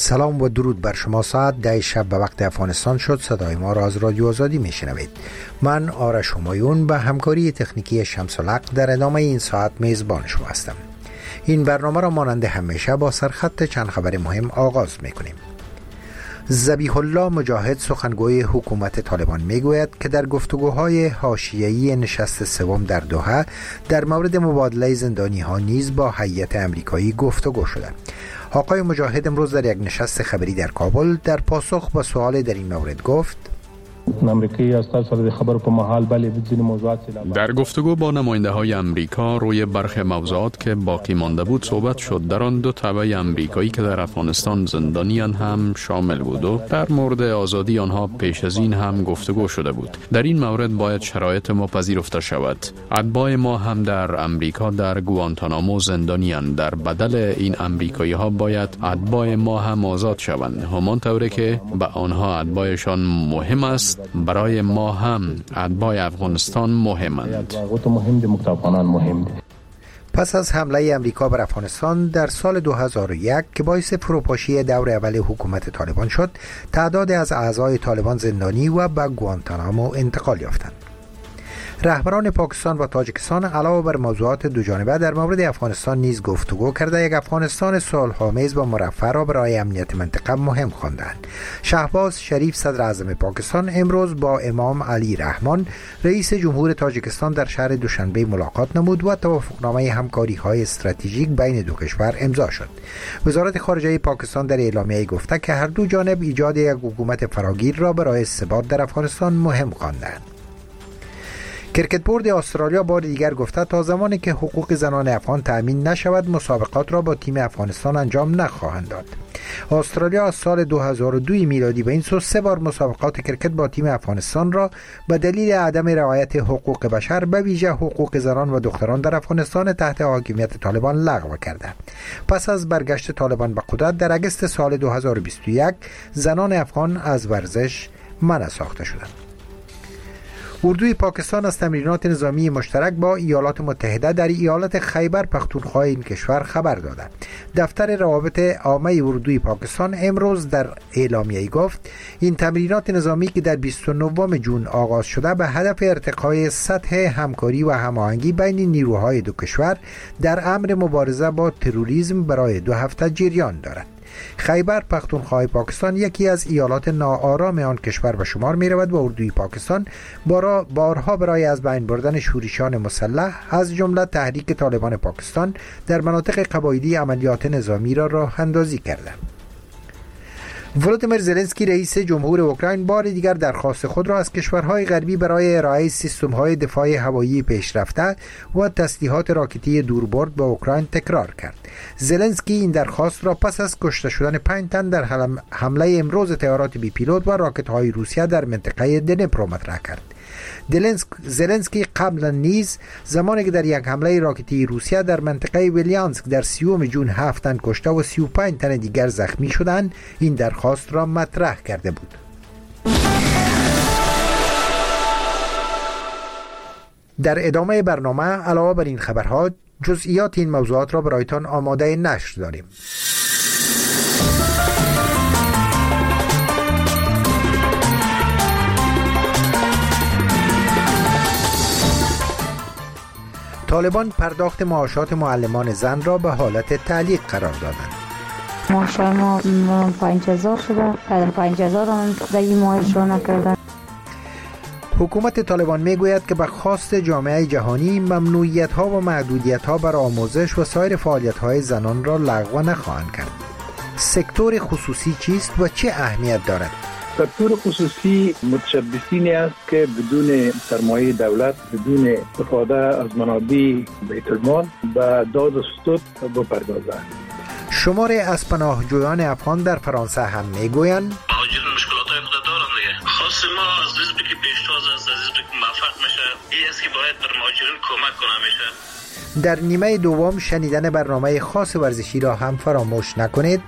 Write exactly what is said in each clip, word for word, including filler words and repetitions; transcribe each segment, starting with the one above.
سلام و درود بر شما. ساعت ده شب به وقت افغانستان شد. صدای ما را از رادیو آزادی میشنوید. من آرش همایون به همکاری تکنیکی شمس الحق در ادامه این ساعت میزبان شما هستم. این برنامه را مانند همیشه با سرخط چند خبر مهم آغاز میکنیم. ذبیح الله مجاهد سخنگوی حکومت طالبان میگوید که در گفتگوهای حاشیه‌ای نشست سوم در دوحه در مورد مبادله زندانی ها نیز با هیئت امریکایی گفتگو شده. آقای مجاهد امروز در یک نشست خبری در کابل در پاسخ به سوال در این مورد گفت: در گفتگو با نماینده های امریکا روی برخی موضوعات که باقی مانده بود صحبت شد. در آن دو تبع امریکایی که در افغانستان زندانیان هم شامل بود و در مورد آزادی آنها پیش از این هم گفتگو شده بود. در این مورد باید شرایط ما پذیرفته شود. اتباع ما هم در امریکا در گوانتانامو زندانیان. در بدل این امریکایی ها باید اتباع ما هم آزاد شوند، همان طوری که به آنها اتباعشان مهم است برای ما هم اتباع افغانستان مهمند. پس از حمله امریکا بر افغانستان در سال دو هزار و یک که باعث فروپاشی دور اول حکومت طالبان شد، تعداد از اعضای طالبان زندانی و به گوانتانامو انتقال یافتند. رهبران پاکستان و تاجیکستان علاوه بر موضوعات دو جانبه در مورد افغانستان نیز گفتگو کرده یک افغانستان صلح‌آمیز و مرفه را برای امنیت منطقه مهم خواندند. شهباز شریف صدر اعظم پاکستان امروز با امام علی رحمان رئیس جمهور تاجیکستان در شهر دوشنبه ملاقات نمود و توافقنامه همکاری‌های استراتژیک بین دو کشور امضا شد. وزارت خارجه پاکستان در اعلامیه گفته که هر دو جانب ایجاد یک حکومت فراگیر را برای ثبات در افغانستان مهم خواندند. کرکت بورد استرالیا بار دیگر گفته تا زمانی که حقوق زنان افغان تأمین نشود مسابقات را با تیم افغانستان انجام نخواهند داد. استرالیا از سال دو هزار و دو میلادی به این سو سه بار مسابقات کرکت با تیم افغانستان را به دلیل عدم رعایت حقوق بشر به ویژه حقوق زنان و دختران در افغانستان تحت حاکمیت طالبان لغو کرده. پس از برگشت طالبان به قدرت در اگست سال دو هزار و بیست و یک زنان افغان از ورزش منع ساخته شدند. اردوی پاکستان از تمرینات نظامی مشترک با ایالات متحده در ایالت خیبر پختونخوا این کشور خبر داده. دفتر روابط عامه اردوی پاکستان امروز در اعلامیه‌ای گفت این تمرینات نظامی که در بیست و نهم ژوئن آغاز شده به هدف ارتقای سطح همکاری و هماهنگی بین نیروهای دو کشور در امر مبارزه با تروریسم برای دو هفته جریان دارد. خیبر پختونخوا پاکستان یکی از ایالات ناآرام آن کشور به شمار می رود و اردوی پاکستان بارا بارها برای از بین بردن شورشیان مسلح از جمله تحریک طالبان پاکستان در مناطق قبایلی عملیات نظامی را راه اندازی کرده. ولودیمیر زلنسکی رئیس جمهور اوکراین بار دیگر درخواست خود را از کشورهای غربی برای ارائه سیستم‌های دفاع هوایی پیشرفته و تسلیحات راکتی دوربرد به اوکراین تکرار کرد. زلنسکی این درخواست را پس از کشته شدن پنج تن در حمله امروز طیارات بی پیلوت و راکت‌های روسیه در منطقه دنپرو مطرح کرد. زلنسکی قبلا نیز زمانی که در یک حمله راکتی روسیه در منطقه ویلیانسک در سیوم ژوئن هفت تن کشته و سی و پنج تن دیگر زخمی شدند این درخواست را مطرح کرده بود. در ادامه برنامه علاوه بر این خبرها جزئیات این موضوعات را برایتان آماده نشر داریم. طالبان پرداخت معاشات معلمان زن را به حالت تعلیق قرار دادند. معاشات ما پنج هزار شده، در پنج هزار هم در این ماهش را نکردن. حکومت طالبان میگوید که به خواست جامعه جهانی ممنوعیت ها و محدودیت ها بر آموزش و سایر فعالیت های زنان را لغو نخواهند کرد. سکتور خصوصی چیست و چه اهمیت دارد؟ سکتور خصوصی متشبثینی است که بدون سرمایه دولت، بدون استفاده از منابع بیت المال به داد و ستد بپردازند. شمار از پناهجویان افغان در فرانسه هم میگویند مهاجرین مشکلات‌های خود دارند دیگه. خاص ما از حزبی که پیشتاز است، از حزبی که موفق میشه، این است که باید بر مهاجرین کمک کنه میشه. در نیمه دوم شنیدن برنامه خاص ورزشی را هم فراموش نکنید.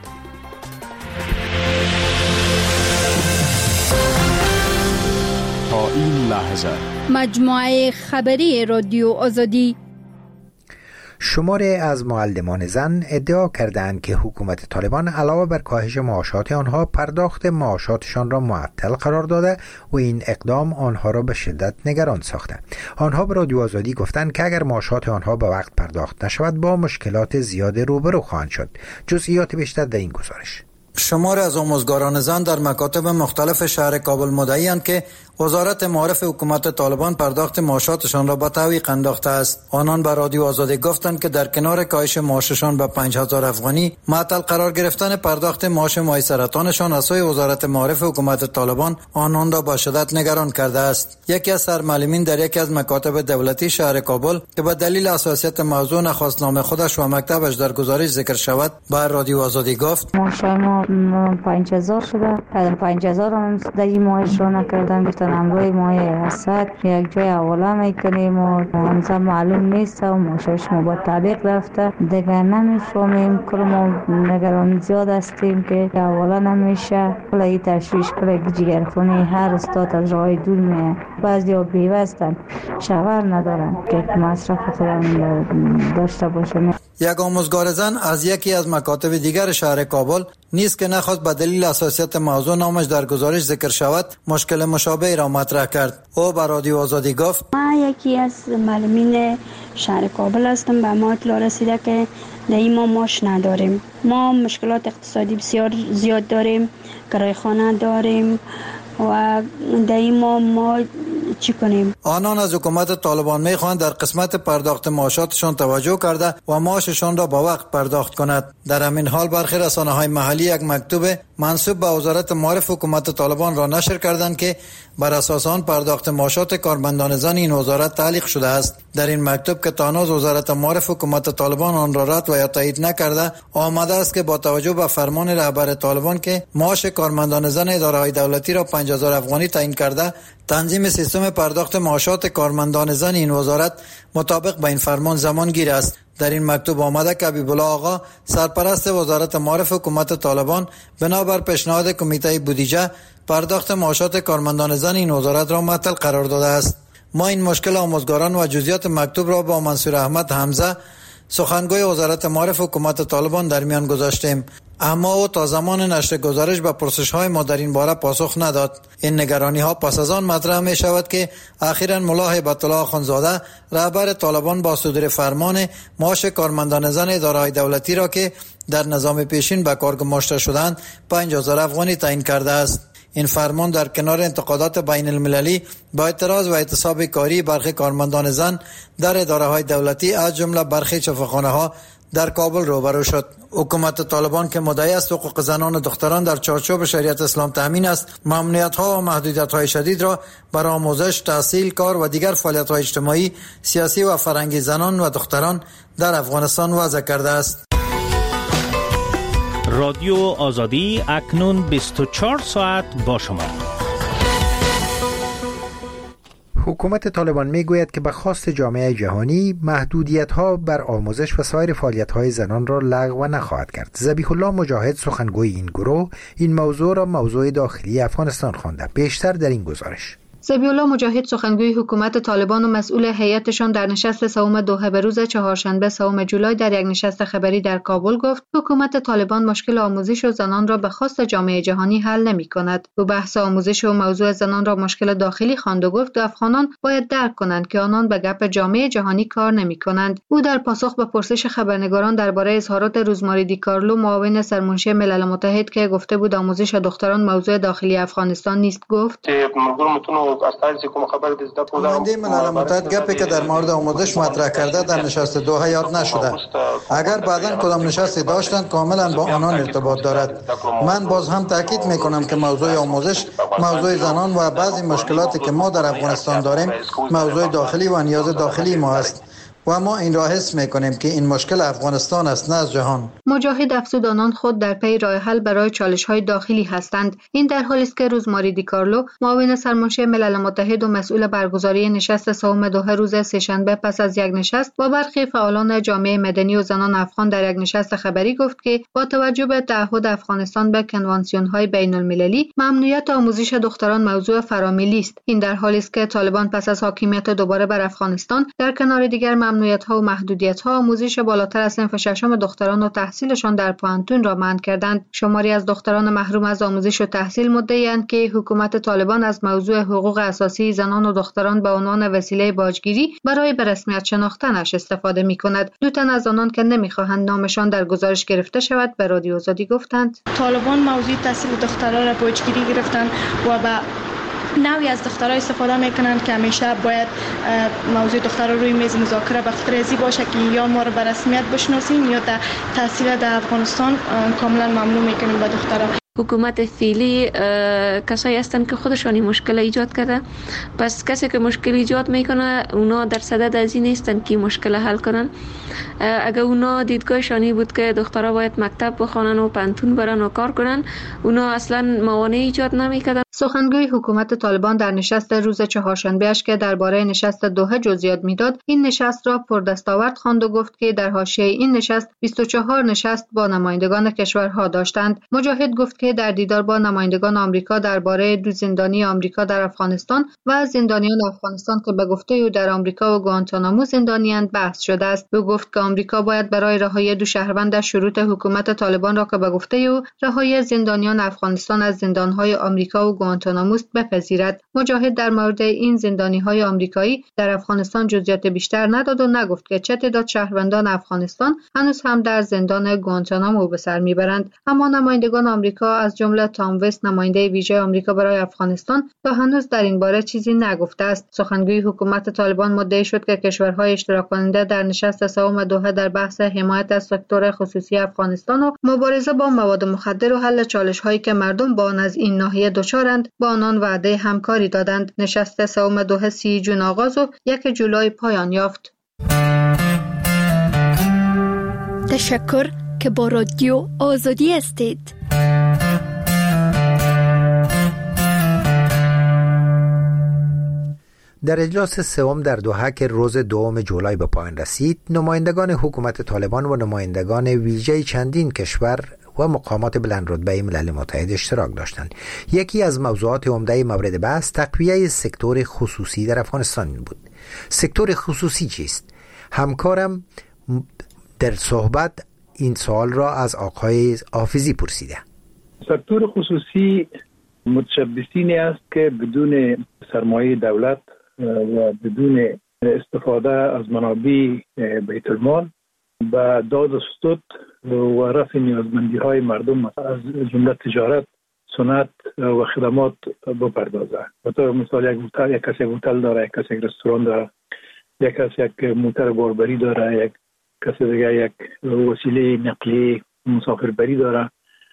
تا این لحظه مجموعه خبری رادیو آزادی. شماری از معلمان زن ادعا کردند که حکومت طالبان علاوه بر کاهش معاشات آنها پرداخت معاشاتشان را معطل قرار داده و این اقدام آنها را به شدت نگران ساخته. آنها به رادیو آزادی گفتند که اگر معاشات آنها به وقت پرداخت نشود با مشکلات زیاد روبرو خواهند شد. جزئیات بیشتر در این گزارش. شمار از آموزگاران زن در مکاتب مختلف شهر کابل مدعی‌اند که وزارت معارف حکومت طالبان پرداخت معاشاتشان را به تعویق انداخته است. آنان به رادیو آزادی گفتند که در کنار کاهش معاششان به پنج هزار افغانی، معطل قرار گرفتن پرداخت معاش ماه سرطانشان از سوی وزارت معارف حکومت طالبان آنان را با شدت نگران کرده است. یکی از سرمعلمین در یکی از مکاتب دولتی شهر کابل که به دلیل حساسیت موضوع نخواست نام خودش و مکتبش در گزارش ذکر شود، به رادیو آزادی گفت: ما پنج هزار شده، پنج هزار هم در این ماهش رو نکردن، گفتن امروی ماه اسد یک جای اولا میکنیم و همزه معلوم نیست و ماشاش ما با تعلیق رفته دیگه نمیفهمیم. کل ما نگران زیاد هستیم که اولا نمیشه، کلی تشویش، کلی جگرخونی، هر استاد از راه دور میه، بعضی ها بیوستن، شوهر ندارن که مصرف خودم داشته باشن. یک آموزگار زن از یکی از مکاتب دیگر شهر کابل نیست که نخواست به دلیل حساسیت موضوع نامش در گزارش ذکر شود، مشکل مشابه را مطرح کرد. او به رادیو آزادی گفت: من یکی از معلمین شهر کابل هستم. به ما اطلاع رسیده که در این ما ماش نداریم. ما مشکلات اقتصادی بسیار زیاد داریم، کرایه خانه داریم و در این ما ما چی کنیم؟ آنان از حکومت طالبان میخواهند در قسمت پرداخت معاشاتشان توجه کرده و معاششان را با وقت پرداخت کند. در همین حال برخی رسانه‌های محلی یک مکتوب منسوب به وزارت معارف حکومت طالبان را نشر کردند که بر اساس آن پرداخت معاشات کارمندان زن این وزارت تعلیق شده است. در این مکتوب که تا هنوز وزارت معارف حکومت طالبان آن را رد و یا تایید نکرده، آمده است که با توجه به فرمان رهبر طالبان که معاش کارمندان زن اداره‌های دولتی را پنج هزار افغانی تعیین کرده، تنظیم سیستم پرداخت معاشات کارمندان زن این وزارت مطابق با این فرمان زمانگیر است. در این مکتوب آمده که حبیبالله آقا سرپرست وزارت معارف حکومت طالبان بنابر پیشنهاد کمیته بودجه پرداخت معاشات کارمندان زن این وزارت را معطل قرار داده است. ما این مشکل آموزگاران و جزئیات مکتوب را با منصور احمد حمزه سخنگوی وزارت معارف حکومت طالبان در میان گذاشتیم، اما او تا زمان نشر گزارش به پرسش‌های ما در این باره پاسخ نداد. این نگرانی‌ها پس از آن مطرح می شود که اخیراً ملا هیبت الله آخوندزاده رهبر طالبان با صدور فرمان معاش کارمندان زن اداره‌های دولتی را که در نظام پیشین به کار گماشته شدند پنج هزار افغانی تعیین کرده است. این فرمان در کنار انتقادات بین المللی با اعتراض و اعتصاب کاری برخی کارمندان زن در اداره‌های دولتی از جمله برخی چپخانه‌ها در کابل روبرو شد. حکومت طالبان که مدعی است حقوق زنان و دختران در چارچوب شریعت اسلام تامین است، ممنوعیت‌ها و محدودیت‌های شدید را برای آموزش، تحصیل، کار و دیگر فعالیت‌های اجتماعی، سیاسی و فرهنگی زنان و دختران در افغانستان وضع کرده است. رادیو آزادی اکنون بیست و چهار ساعت با شما. حکومت طالبان میگوید که به خواست جامعه جهانی محدودیت‌ها بر آموزش و سایر فعالیت‌های زنان را لغو نخواهد کرد. ذبیح الله مجاهد سخنگوی این گروه این موضوع را موضوع داخلی افغانستان خوانده. بیشتر در این گزارش. ذبیح الله مجاهد سخنگوی حکومت طالبان و مسئول هیئتشان در نشست سوم دوحه به روز چهارشنبه سوم جولای در یک نشست خبری در کابل گفت حکومت طالبان مشکل آموزش و زنان را به خواست جامعه جهانی حل نمی‌کند. او بحث آموزش و موضوع زنان را مشکل داخلی خواند و گفت افغانان باید درک کنند که آنان به گپ جامعه جهانی کار نمی‌کنند. او در پاسخ به پرسش خبرنگاران درباره اظهارات روزماری دیکارلو معاون سرمنشی ملل متحد که گفته بود آموزش دختران موضوع داخلی افغانستان نیست گفت نماینده ملل متحد گپی که در مورد آموزش مطرح کرده در نشست دوحه یاد نشده. اگر بعداً کدام نشستی داشتند کاملا با آنان ارتباط دارد. من باز هم تاکید میکنم که موضوع آموزش، موضوع زنان و بعضی مشکلاتی که ما در افغانستان داریم موضوع داخلی و نیاز داخلی ما است و ما این را حس می‌کنیم که این مشکل افغانستان است نه از جهان. مجاهد افزود آنان خود در پی راه حل برای چالش‌های داخلی هستند. این در حالی است که روزماری دیکارلو معاون سرمنشی ملل متحد و مسئول برگزاری نشست سوم دوحه روز سه‌شنبه پس از یک نشست با برخی فعالان جامعه مدنی و زنان افغان در یک نشست خبری گفت که با توجه به تعهد افغانستان به کنوانسیون‌های بین‌المللی ممنوعیت آموزش دختران موضوع فرامیلی است. این در حالی است که طالبان پس از حاکمیت دوباره بر افغانستان در کنار دیگر ممنوعیت‌ها و محدودیت‌ها آموزش بالاتر از صنف ششم دختران و تحصیلشان در پانتون را منع کردند. شماری از دختران محروم از آموزش و تحصیل مدعی‌اند که حکومت طالبان از موضوع حقوق اساسی زنان و دختران به عنوان وسیله باجگیری برای به رسمیت شناختنش استفاده می‌کند. دو تن از آنان که نمی‌خواهند نامشان در گزارش گرفته شود به رادیو آزادی گفتند: طالبان موضوع تحصیل دختران را باجگیری گرفتند و به نوعی از دخترها استفاده میکنند که همیشه باید موضوع دخترها روی میز مذاکره به خاطر ازی باشه که یا ما رو به رسمیت بشناسیم یا در تحصیل در افغانستان کاملا ممنوع میکنیم به دخترها. حکومت فعلی کسایی هستند که خودشانی مشکل ایجاد کرده، پس کسی که مشکل ایجاد میکنه اونا در صدد از این نیستند که مشکل حل کنن. اگر اونا دیدگاهشانی بود که دخترها باید مکتب بخوانن و پانتون برن و کار کنن، اونا اصلا موانع ایجاد نمیکردن. سخنگوی حکومت طالبان در نشست روز چهارشنبه‌اش که درباره نشست دوحه جزئیات میداد، این نشست را پردستاورد خواند و گفت که در حاشیه این نشست بیست و چهار نشست با نمایندگان کشورها داشتند. مجاهد گفت که در دیدار با نمایندگان آمریکا درباره دو زندانی آمریکا در افغانستان و زندانیان افغانستان که به گفته او در آمریکا و گوانتانامو زندانیاند بحث شده است. او گفت که آمریکا باید برای رهایی دو شهروند شروط حکومت طالبان را که به گفته او رهایی زندانیان افغانستان از زندان‌های آمریکا و گوانتانامو بپذیرد. مجاهد در مورد این زندانی‌های آمریکایی در افغانستان جزئیات بیشتر نداد و نگفت که چه تعداد شهروندان افغانستان هنوز هم در زندان گوانتانامو به سر میبرند. اما نمایندگان آمریکا از جمله تام وست نماینده ویژه آمریکا برای افغانستان تا هنوز در این باره چیزی نگفته است. سخنگوی حکومت طالبان مدعی شد که کشورهای اشتراک کننده در نشست سوم دوحه در بحث حمایت از سکتور خصوصی افغانستان و مبارزه با مواد مخدر و حل چالش‌هایی که مردم با آن از این ناحیه دچارند با آنان وعده همکاری دادند. نشست سوم دوحه سی جون آغاز و یک جولای پایان یافت. تشکر که با رادیو آزادی هستید. در اجلاس سوم در دوحه که روز دوم جولای به پایان رسید، نمایندگان حکومت طالبان و نمایندگان ویژه چندین کشور و مقامات بلندرتبه ملل متحد اشتراک داشتند. یکی از موضوعات عمده مورد بحث تقویه سکتور خصوصی در افغانستان بود. سکتور خصوصی چیست؟ همکارم در صحبت این سوال را از آقای حافظی پرسیده. سکتور خصوصی متشبثینی است که بدون سرمایه دولت و بدون استفاده از منابع بیت المال و داد و ستد و رفع نیازمندی های مردم از جمله تجارت، صنعت و خدمات بپردازه. مثلا مثال یک هتل، یک کسی هتل داره، یک کسی یک رستوران داره، یک کسی یک موتر باربری داره، یک کسی دیگه یک وسیله نقلیه مسافربری داره،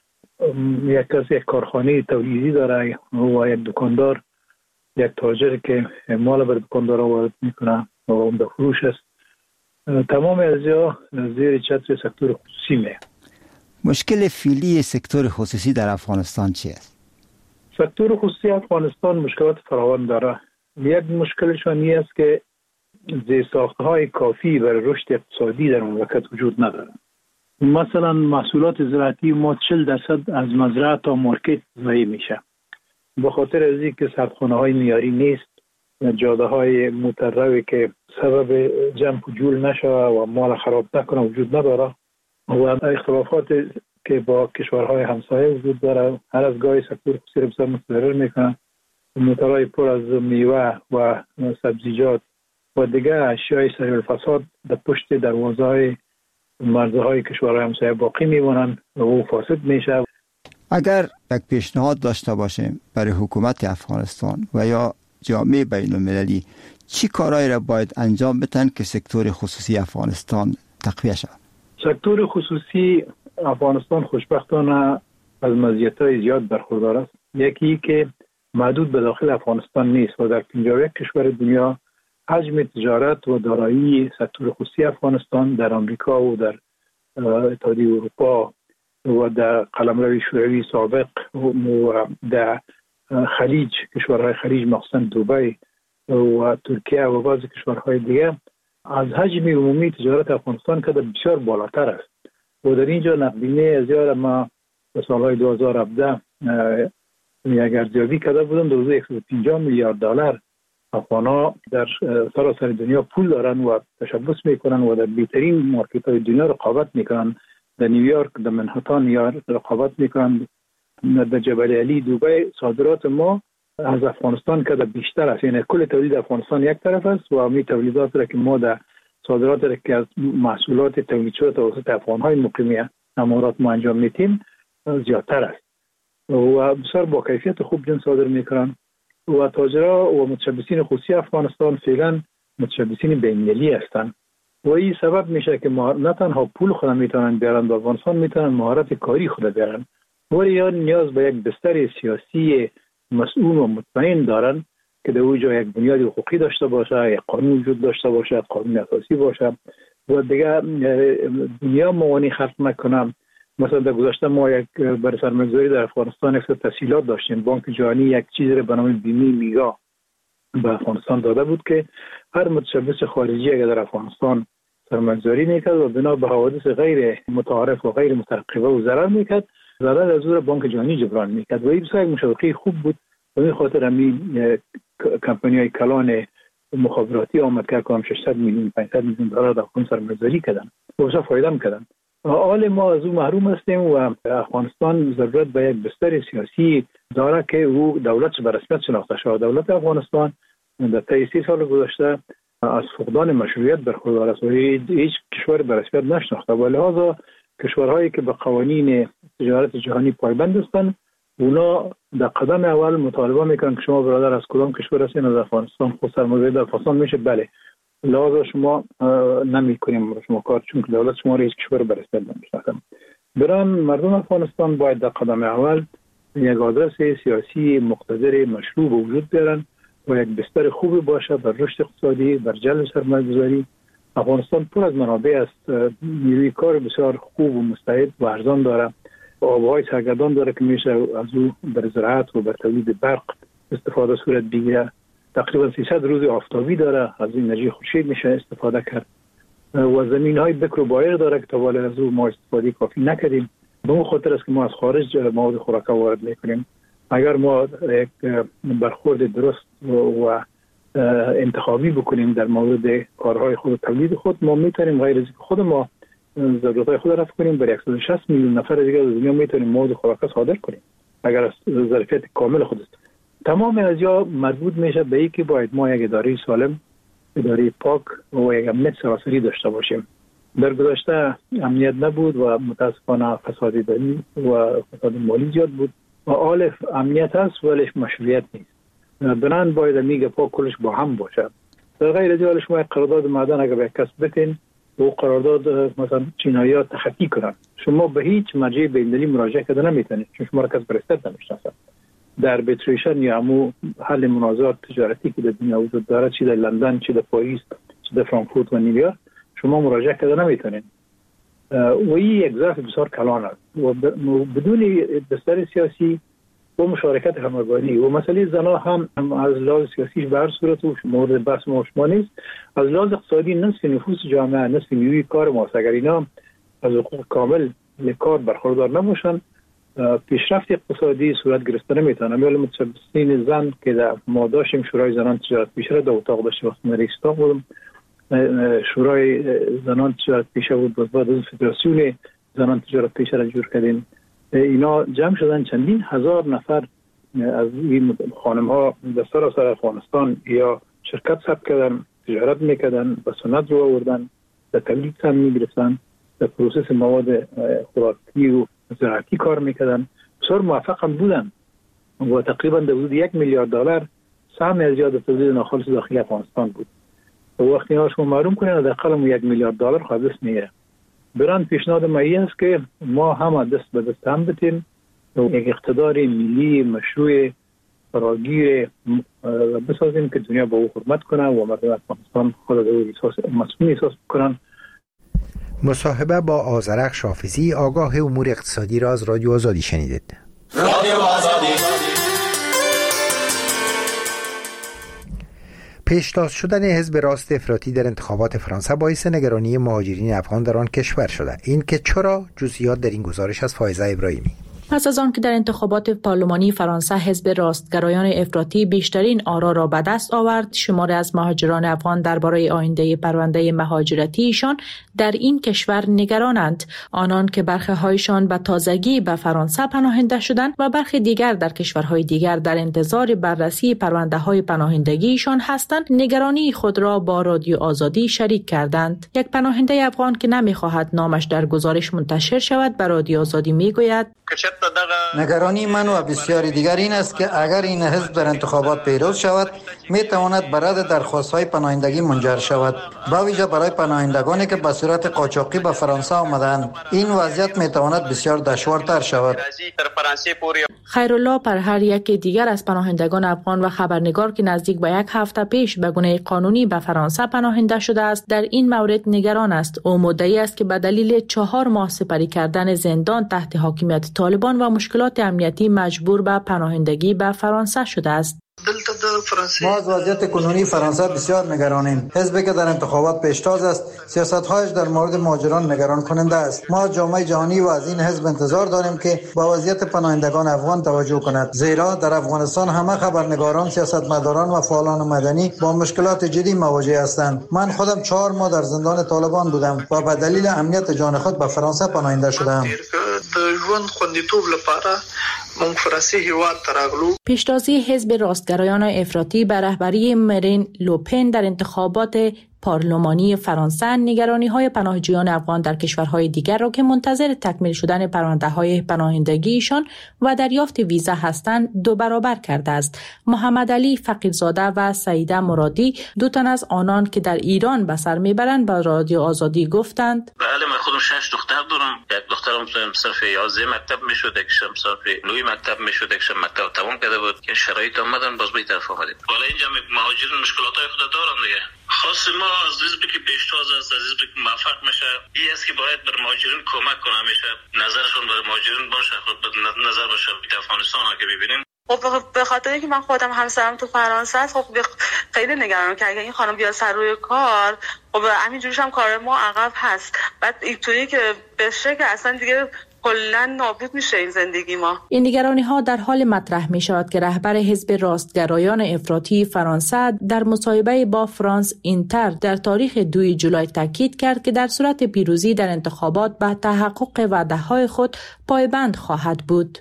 یک کسی یک کارخانه تولیدی داره و یک دکاندار، یک تاجر که مال بر دکاندار وارد میکنه و اون به فروش است. تمام ازیا زیر چتر سکتور خصوصی میه. مشکل فعلی سکتور خصوصی در افغانستان چی است؟ سکتور خصوصی افغانستان مشکلات فراوان داره. یک مشکلشان این است که زیرساخت‌های کافی برای رشد اقتصادی در مملکت وجود نداره. مثلا محصولات زراعتی ما چهل درصد از مزرعه تا مارکت ضایع میشه. به خاطر از اینکه سردخانه‌های معیاری نیست، جاده‌های متروی که سبب جمع و جول نشه و مال خراب نکنه وجود نداره و اختلافات که با کشورهای همسایه وجود داره هر از گاهی سکتور خصوصی را بسیار متضرر میکنه. موترهای پر از میوه و سبزیجات و دیگر اشیای سریع الفساد در پشت دروازه‌های مرزهای کشورهای همسایه باقی میمونن و او فاسد میشه. اگر یک پیشنهاد داشته باشیم برای حکومت افغانستان و یا جامعه بین المللی، چی کارهایی را باید انجام بدن که سکتور خصوصی افغانستان تقویه شود؟ سکتور خصوصی افغانستان خوشبختانه از مزیت‌های زیاد برخوردار است. یکی که محدود به داخل افغانستان نیست و در پنجاه و یک کشور دنیا حجم تجارت و دارایی سکتور خصوصی افغانستان در آمریکا و در اتحادیه اروپا و در قلمرو شوروی سابق و در خلیج، کشورهای خلیج مخصوصا دبی و ترکیه و بعضی کشورهای دیگه از حجم عمومی تجارت افغانستان که بسیار بالاتر است و در اینجا نقدینه از یار ما در سالهای دو هزار و هفده یک ارزیابی کرده بودم در حدود صد و پنجاه میلیارد دلار افغان‌ها در سراسر دنیا پول دارن و تشبث میکنن و در بهترین مارکت‌های دنیا رقابت میکنن. در نیویورک، در منهاتن یا رقابت میکنن. در جبل علی، دبی صادرات ما از افغانستان که بیشتر است، یعنی کل تولید افغانستان یک طرف است و می تولیدات را که ما در صادرات را که از محصولات تولید شده توسط افغان‌های مقیم امارات ما انجام میدیم زیادتر است و بسیار با کیفیت خوب جنس صادر میکنن و تاجرها و متشبثین خصوصی افغانستان فعلا متشبثین بین‌المللی هستند و این سبب میشه که ما نه تنها پول خود میتونن بیارن به افغانستان، میتونن مهارت کاری خود بیارن ولی یا نیاز به یک بستر سیاسی مسئول و مطمئن دارن که در اونجا یک بنیاد حقوقی داشته باشه، یک قانون وجود داشته باشه، قانون اساسی باشه و دیگه دنیا موانی خرج نکنم. مثلا در گذشته ما یک برای سرمایه‌گذاری در افغانستان یک تسهیلات داشتیم. بانک جهانی یک چیز را به نام بیمه میگا به افغانستان داده بود که هر متشبث خارجی اگر در افغانستان سرمایه‌گذاری میکرد و بنا به حوادث غیر متعارف و غیر مترقبه و ضرر میکرد، ضرر از او بانک جهانی جبران میکرد و این بسیار یک مشابقه خوب بود. و این خاطر همین کمپانی‌های کلان مخابراتی آمد که کام ششصد میلیون پانصد میلیون دلار در افغانستان سرمایه‌گذاری کردن و بسیار فایده می‌کردن. حال ما از او محروم هستیم و افغانستان ضرورت به یک بستر سیاسی داره که او دولت به رسمیت شناخته شود. دولت افغانستان در طی سی سال گذشته از فقدان مشروعیت برخوردار است و هیچ کشور به رسمیت نشناخته و لذا کشورهایی که به قوانین تجارت جهانی پایبند هستند اونا در قدم اول مطالبه میکنن که شما برادر از کدام کشور هستین؟ از افغانستان. خود سرمایه‌گذاری در افغانستان میشه؟ بله. لازم شما نمیکنیم شما کار، چون که دولت شما را هیچ کشور برسته نمیشناسم. بران مردم افغانستان باید در قدم اول یک آدرس سیاسی مقتدر مشروع به وجود بیارن و یک بستر خوبی باشه بر رشد اقتصادی، بر جلب سرمایه‌گذاری. افغانستان پر از منابع است، نیروی کار بسیار خوب و مستعد و ارزان داره، آبهای سرگردان داره که میشه از او بر زراعت و بر تولید برق استفاده صورت بگیره. تقریبا سیصد روز آفتابی داره، از انرژی خورشید میشه استفاده کرد و زمین‌های بکر و بایر داره که تا حالا از او ما استفاده کافی نکردیم. به اون خاطر است که ما از خارج مواد خوراک وارد میکنیم. اگر ما یک برخورد درست و انتخابی بکنیم در مورد کارهای خود و تولید خود، ما میتونیم غیر از خود ما ضرورت‌های خود رفع کنیم، برای صد و شصت میلیون نفر دیگه از دنیا میتونیم مواد خوراک صادر کنیم اگر از ظرفیت کامل خود است. تمام از یا مربوط میشه به اینکه باید ما یک اداره سالم، اداره پاک و یک امنیت سراسری داشته باشیم. در گذشته امنیت نبود و متاسفانه فساد اداری و فساد مالی زیاد بود و حال امنیت هست ولی مشروعیت نیست. بنان باید میگه پاک کلش با هم باشه. در غیر از این شما قرارداد معدن اگر به کسب بتین و قرارداد مثلا چینایی‌ها تخطی کنن، شما به هیچ مرجع بین‌المللی مراجعه کردن نمیتونید چون شما را کس برستد نمیشناسه. در arbitration یا همو حل منازعات تجارتی که در دنیا وجود داره، چی در لندن، چی در پاریس، چی در فرانکفورت و نیویورک، شما مراجعه کردن نمیتونید و این یک ظرف بسیار کلان است و بدون بستر سیاسی و مشارکت همگانی و مسئله زنا هم, هم از لحاظ سیاسیش به هر صورت و مورد بحث ما شما نیست. از لحاظ اقتصادی نصف نفوس جامعه، نصف نیروی کار ماست. اگر اینا از حقوق کامل کار برخوردار نباشن، پیشرفت اقتصادی صورت گرفته نمیتونه. ولی متشبثین زن که در ما داشتیم شورای زنان تجارت پیشه در اتاق داشتیم وقتی من رئیس اتاق بودم، شورای زنان تجارت پیشه بود، باز بعد از فدراسیون زنان تجارت پیشه را جور کردیم. اینا جمع شدن چندین هزار نفر از این خانم ها در سراسر افغانستان یا شرکت ثبت کردن، تجارت میکردن، به سند رو آوردن، در تولید هم میگرفتن، در پروسس مواد خوراکی و زراعتی کار میکردن. بسیار موفق هم بودن و تقریبا در حدود یک میلیارد دلار سهم از زیاد تولید ناخالص داخلی افغانستان بود. و وقتی ها شما معلوم کنید در قلم یک میلیارد دلار خالص میگیره. بران پیشنهاد مایی است که ما هم دست به دست هم بتیم و یک اقتدار ملی مشروع فراگیر بسازیم که دنیا با او حرمت کنه و مردم افغانستان خود از او مسئول احساس کنن. مصاحبه با آذرخش حافظی، آگاه امور اقتصادی را از رادیو آزادی شنیدید. رادیو آزادی. پیشتاز شدن حزب راست افراطی در انتخابات فرانسه باعث نگرانی مهاجرین افغان در آن کشور شده. این که چرا؟ جزئیات در این گزارش از فائزه ابراهیمی. پس از آن که در انتخابات پارلمانی فرانسه حزب راستگرایان افراطی بیشترین آرا را به دست آورد، شماری از مهاجران افغان درباره آینده پرونده مهاجرتی ایشان در این کشور نگرانند. آنان که برخی هایشان به تازگی به فرانسه پناهنده شدند و برخی دیگر در کشورهای دیگر در انتظار بررسی پرونده های پناهندگی ایشان هستند، نگرانی خود را با رادیو آزادی شریک کردند. یک پناهنده افغان که نمیخواهد نامش در گزارش منتشر شود به رادیو آزادی میگوید: نگرانی من و بسیاری دیگر این است که اگر این حزب در انتخابات پیروز شود می تواند به رد درخواست‌های پناهندگی منجر شود، با ویژه برای پناهندگانی که به صورت قاچاقی به فرانسه آمدند. این وضعیت می تواند بسیار دشوارتر شود. خیرالله پرهر، یکی دیگر از پناهندگان افغان و خبرنگار که نزدیک به یک هفته پیش به گونه قانونی به فرانسه پناهنده شده است، در این مورد نگران است. او مدعی است که به دلیل چهار ماه سپری کردن زندان تحت حاکمیت طالبان و مشکلات امنیتی مجبور به پناهندگی به فرانسه شده است. ما از وضعیت کنونی فرانسه بسیار نگرانیم. حزبی که در انتخابات پیشتاز است، سیاست‌هایش در مورد مهاجران نگران کننده است. ما جامعه جهانی و از این حزب انتظار داریم که با وضعیت پناهندگان افغان توجه کند، زیرا در افغانستان همه خبرنگاران، سیاستمداران و فعالان مدنی با مشکلات جدی مواجه هستند. من خودم چهار ماه در زندان طالبان بودم و به دلیل امنیت جان خود به فرانسه پناهنده شدم. پیشتازی حزب راستگرایان افراطی به رهبری مرین لوپن در انتخابات پارلمانی فرانسه نگرانی‌های پناهجویان افغان در کشورهای دیگر را که منتظر تکمیل شدن پرونده‌های پناهندگیشان و دریافت ویزا هستند دو برابر کرده است. محمد علی فقیرزاده و سعیده مرادی، دو تن از آنان که در ایران به سر میبرند، با رادیو آزادی گفتند: بله، من خودم شش دختر دارم. یک دخترم صرف یازده مکتب میشد، یکشم صرف نوی مکتب میشد، یکشم مکتب تمام کرده بود که شرایط آمدن باز به طرف آمدیم. حالا اینجا مهاجرین مشکلاتای خود دارن دیگه. خاص ما از حزبی که پیشتاز است، از حزبی که موفق میشه، این است که باید بر مهاجرین کمک کنه، همیشه نظرشون بر مهاجرین باشه، خود نظر باشه به افغانستان که ببینیم. خب به خاطر اینکه من خودم همسرم تو فرانسه است، خب خیلی نگرانم که اگه این خانم بیاد سر روی کار، خب همینجوریش هم کار ما عقب هست. بعد اینطوری که بشه که اصلا دیگه کلا نابود میشه این زندگی ما. این نگرانی ها در حال مطرح می شود که رهبر حزب راستگرایان افراطی فرانسه در مصاحبه با فرانس اینتر در تاریخ دوم جولای تاکید کرد که در صورت پیروزی در انتخابات به تحقق وعده های خود پایبند خواهد بود.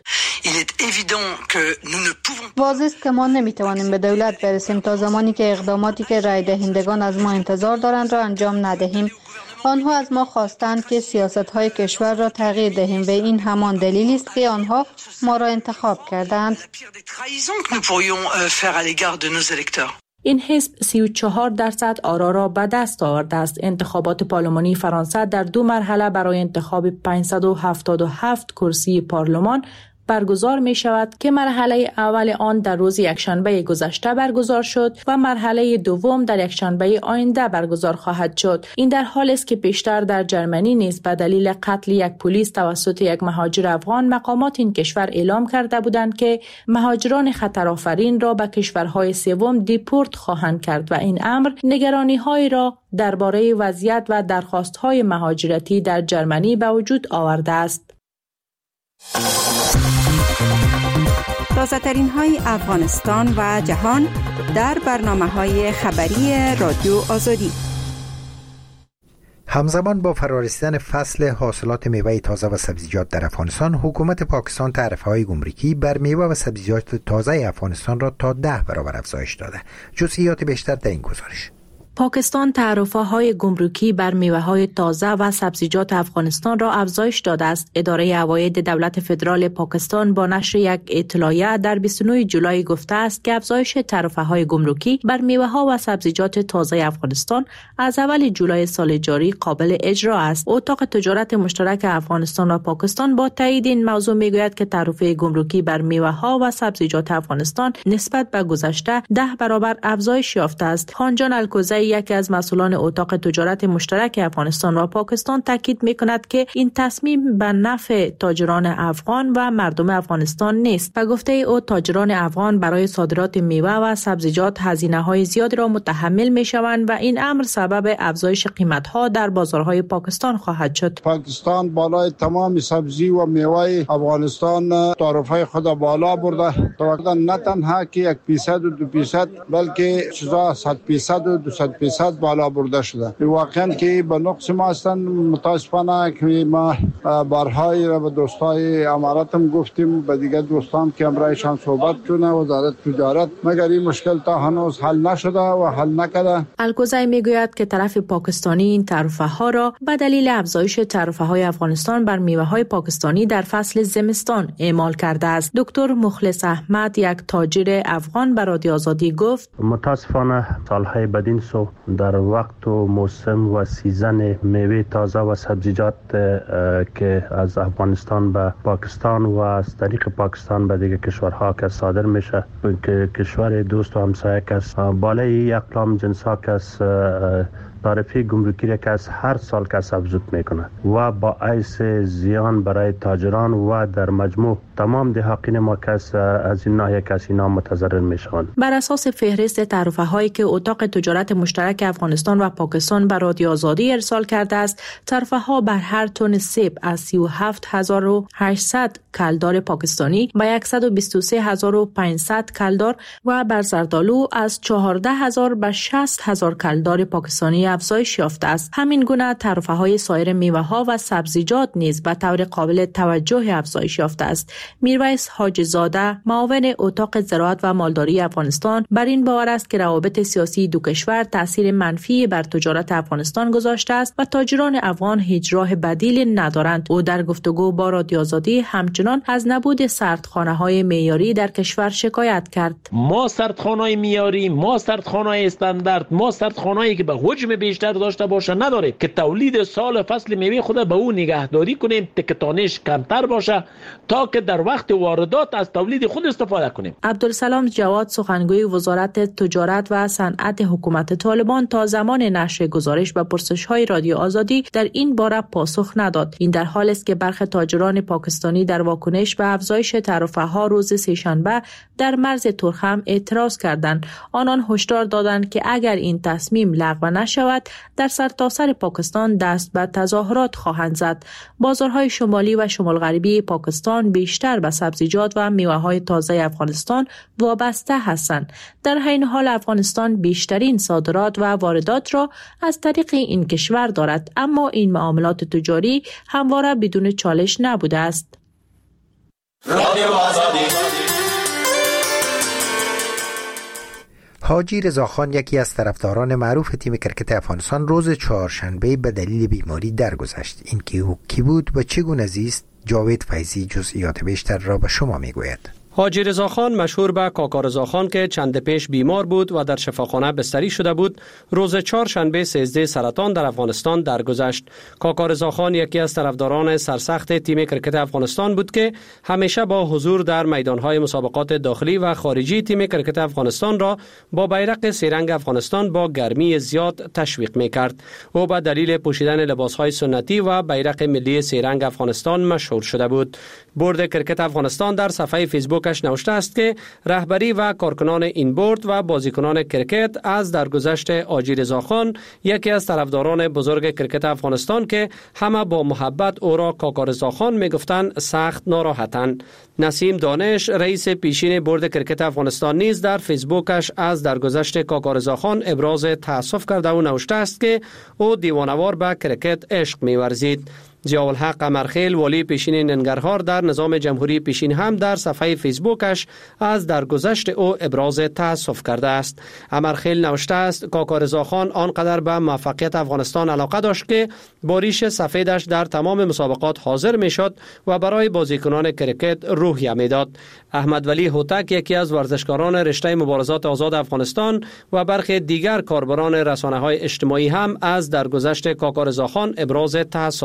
واضح است که ما نمیتوانیم به دولت برسیم تا زمانی که اقداماتی که رای دهندگان از ما انتظار دارند را انجام ندهیم. آنها از ما خواستند که سیاست‌های کشور را تغییر دهیم و این همان دلیلی است که آنها ما را انتخاب کردند. این حزب سی و چهار درصد آرا را به دست آورده است. انتخابات پارلمانی فرانسه در دو مرحله برای انتخاب پانصد و هفتاد و هفت کرسی پارلمان برگزار می شود که مرحله اول آن در روز یکشنبه گذشته برگزار شد و مرحله دوم در یکشنبه آینده برگزار خواهد شد. این در حالی است که پیشتر در جرمنی نیز به دلیل قتل یک پلیس توسط یک مهاجر افغان مقامات این کشور اعلام کرده بودند که مهاجران خطرآفرین را به کشورهای سوم دیپورت خواهند کرد و این امر نگرانی‌های را درباره وضعیت و درخواست‌های مهاجرتی در جرمنی به وجود آورده است. تازه‌ترین های افغانستان و جهان در برنامه‌های خبری رادیو آزادی. همزمان با فرارسیدن فصل حاصلات میوه تازه و سبزیجات در افغانستان، حکومت پاکستان تعرفه‌های گمرکی بر میوه و سبزیجات تازه افغانستان را تا ده برابر افزایش داده. جزئیات بیشتر در این گزارش. پاکستان تعرفه‌های گمرکی بر میوه‌های تازه و سبزیجات افغانستان را افزایش داده است. اداره عواید دولت فدرال پاکستان با نشر یک اطلاعیه در بیست و نه جولای گفته است که افزایش تعرفه‌های گمرکی بر میوه‌ها و سبزیجات تازه افغانستان از اول جولای سال جاری قابل اجرا است. اتاق تجارت مشترک افغانستان و پاکستان با تایید این موضوع میگوید که تعرفه گمرکی بر میوه‌ها و سبزیجات افغانستان نسبت به گذشته ده برابر افزایش یافته است. خانجان الکوزی الگوزایی یکی از مسئولان اتاق تجارت مشترک افغانستان و پاکستان تاکید می‌کند که این تصمیم به نفع تاجران افغان و مردم افغانستان نیست و گفته او تاجران افغان برای صادرات میوه و سبزیجات هزینه‌های زیادی را متحمل می‌شوند و این امر سبب افزایش قیمت‌ها در بازارهای پاکستان خواهد شد. پاکستان بالای تمام سبزی و میوه افغانستان تعرفه خود بالا برده. توقعاً نه تنها که یک درصد و دو درصد بلکه چیزا صد درصد و دویست درصد بالا برده شده. واقعاً که به نقص ما هستند. متاسفانه که ما بارهای را به دوستای اماراتم گفتیم، به دیگه دوستان که امرایشان صحبت کنه وزارت تجارت، مگر این مشکل تا هنوز حل نشده و حل نکرده. الگوزایی میگوید که طرف پاکستانی این تعرفه ها را به دلیل افزایش تعرفه های افغانستان بر میوه های پاکستانی در فصل زمستان اعمال کرده است. دکتر مخلص احمد، یک تاجر افغان، به رادیو آزادی گفت متاسفانه سالهای بدین سو در وقت و موسم و سیزن میوه تازه و سبزیجات که از افغانستان به پاکستان و از طریق پاکستان به دیگه کشورها که صادر میشه، که کشور دوست و همسایه که بالای یک اقلام جنسا که تعرفه گمرکی را که از هر سال که افزود میکنه و باعث زیان برای تاجران و در مجموع تمام دهقین ما که از این ناحیه که اینا متضرر میشوند. بر اساس فهرست تعرفه هایی که اتاق تجارت مشترک افغانستان و پاکستان به رادیو آزادی ارسال کرده است، تعرفه ها بر هر تن سیب از سی و هفت هزار و هشتصد کلدار پاکستانی به صد و بیست و سه هزار و پانصد کلدار و بر زردآلو از چهارده هزار به شصت هزار کلدار پاکستانی افزایش یافته است. همین گونه تعرفه های سایر میوه ها و سبزیجات نیز به طور قابل توجه افزایش یافته است. میرویس حاجی زاده، معاون اتاق زراعت و مالداری افغانستان، بر این باور است که روابط سیاسی دو کشور تاثیر منفی بر تجارت افغانستان گذاشته است و تاجران افغان هیچ راه بدیلی ندارند. او در گفتگو با رادیو آزادی همچنان از نبود سردخانه‌های معیاری در کشور شکایت کرد. ما سردخانه‌های معیاری، ما سردخانه‌های استاندارد، ما سردخانه‌ای که به حجم بیشتر داشته باشه نداره که تولید سال فصل میوه خود به اون نگهداری کنیم، تکتانش کمتر باشه تا که در وقت واردات از تولید خود استفاده کنیم. عبدالسلام جواد، سخنگوی وزارت تجارت و صنعت حکومت طالبان، تا زمان نشر گزارش به پرسش‌های رادیو آزادی در این باره پاسخ نداد. این در حالی است که برخی تاجران پاکستانی در واکنش به افزایش تعرفه‌ها روز سه‌شنبه در مرز ترخم اعتراض کردند. آنان هشدار دادند که اگر این تصمیم لغو نشود، در سرتاسر پاکستان دست به تظاهرات خواهند زد. بازارهای شمالی و شمال غربی پاکستان بیشتر به سبزیجات و میوه‌های تازه افغانستان وابسته هستند. در حین حال افغانستان بیشترین صادرات و واردات را از طریق این کشور دارد، اما این معاملات تجاری همواره بدون چالش نبوده است. حاجی رضاخان، یکی از طرفداران معروف تیم کرکت افغانستان، روز چهارشنبه به دلیل بیماری درگذشت. این که او کی بود و چگونه زیست، جاوید فیضی جزئیات بیشتر را به شما میگوید. حاجی رضاخان، مشهور به کاکا رضاخان که چند پیش بیمار بود و در شفاخانه بستری شده بود، روز چهارشنبه سیزده سرطان در افغانستان درگذشت. کاکا رضاخان یکی از طرفداران سرسخت تیم کرکت افغانستان بود که همیشه با حضور در میدانهای مسابقات داخلی و خارجی تیم کرکت افغانستان را با بیرق سه‌رنگ افغانستان با گرمی زیاد تشویق می‌کرد. او به دلیل پوشیدن لباس‌های سنتی و بیرق ملی سه‌رنگ افغانستان مشهور شده بود. بورد کرکت افغانستان در صفحه فیسبوک کش نوشته است که رهبری و کارکنان این بورد و بازیکنان کرکت از درگذشت حاجی رضاخان، یکی از طرفداران بزرگ کرکت افغانستان که همه با محبت او را کاکا رضاخان میگفتند، سخت ناراحتند. نسیم دانش، رئیس پیشین بورد کرکت افغانستان، نیز در فیسبوکش از درگذشت کاکا رضاخان ابراز تأسف کرده و نوشته است که او دیوانوار به کرکت عشق می‌ورزید. ضیاءالحق قمرخیل، والی پیشین ننگرهار، در نظام جمهوری پیشین هم در صفحه فیسبوکش از درگذشت او ابراز تأسف کرده است. قمرخیل نوشته است کاکا رضاخان آنقدر به موفقیت افغانستان علاقه داشت که با ریش سفیدش در تمام مسابقات حاضر میشد و برای بازیکنان کرکت روحیه میداد. احمد ولی هوتک، یکی از ورزشکاران رشته مبارزات آزاد افغانستان و برخی دیگر کاربران رسانه‌های اجتماعی هم از درگذشت کاکا رضاخان ابراز تأسف کردند.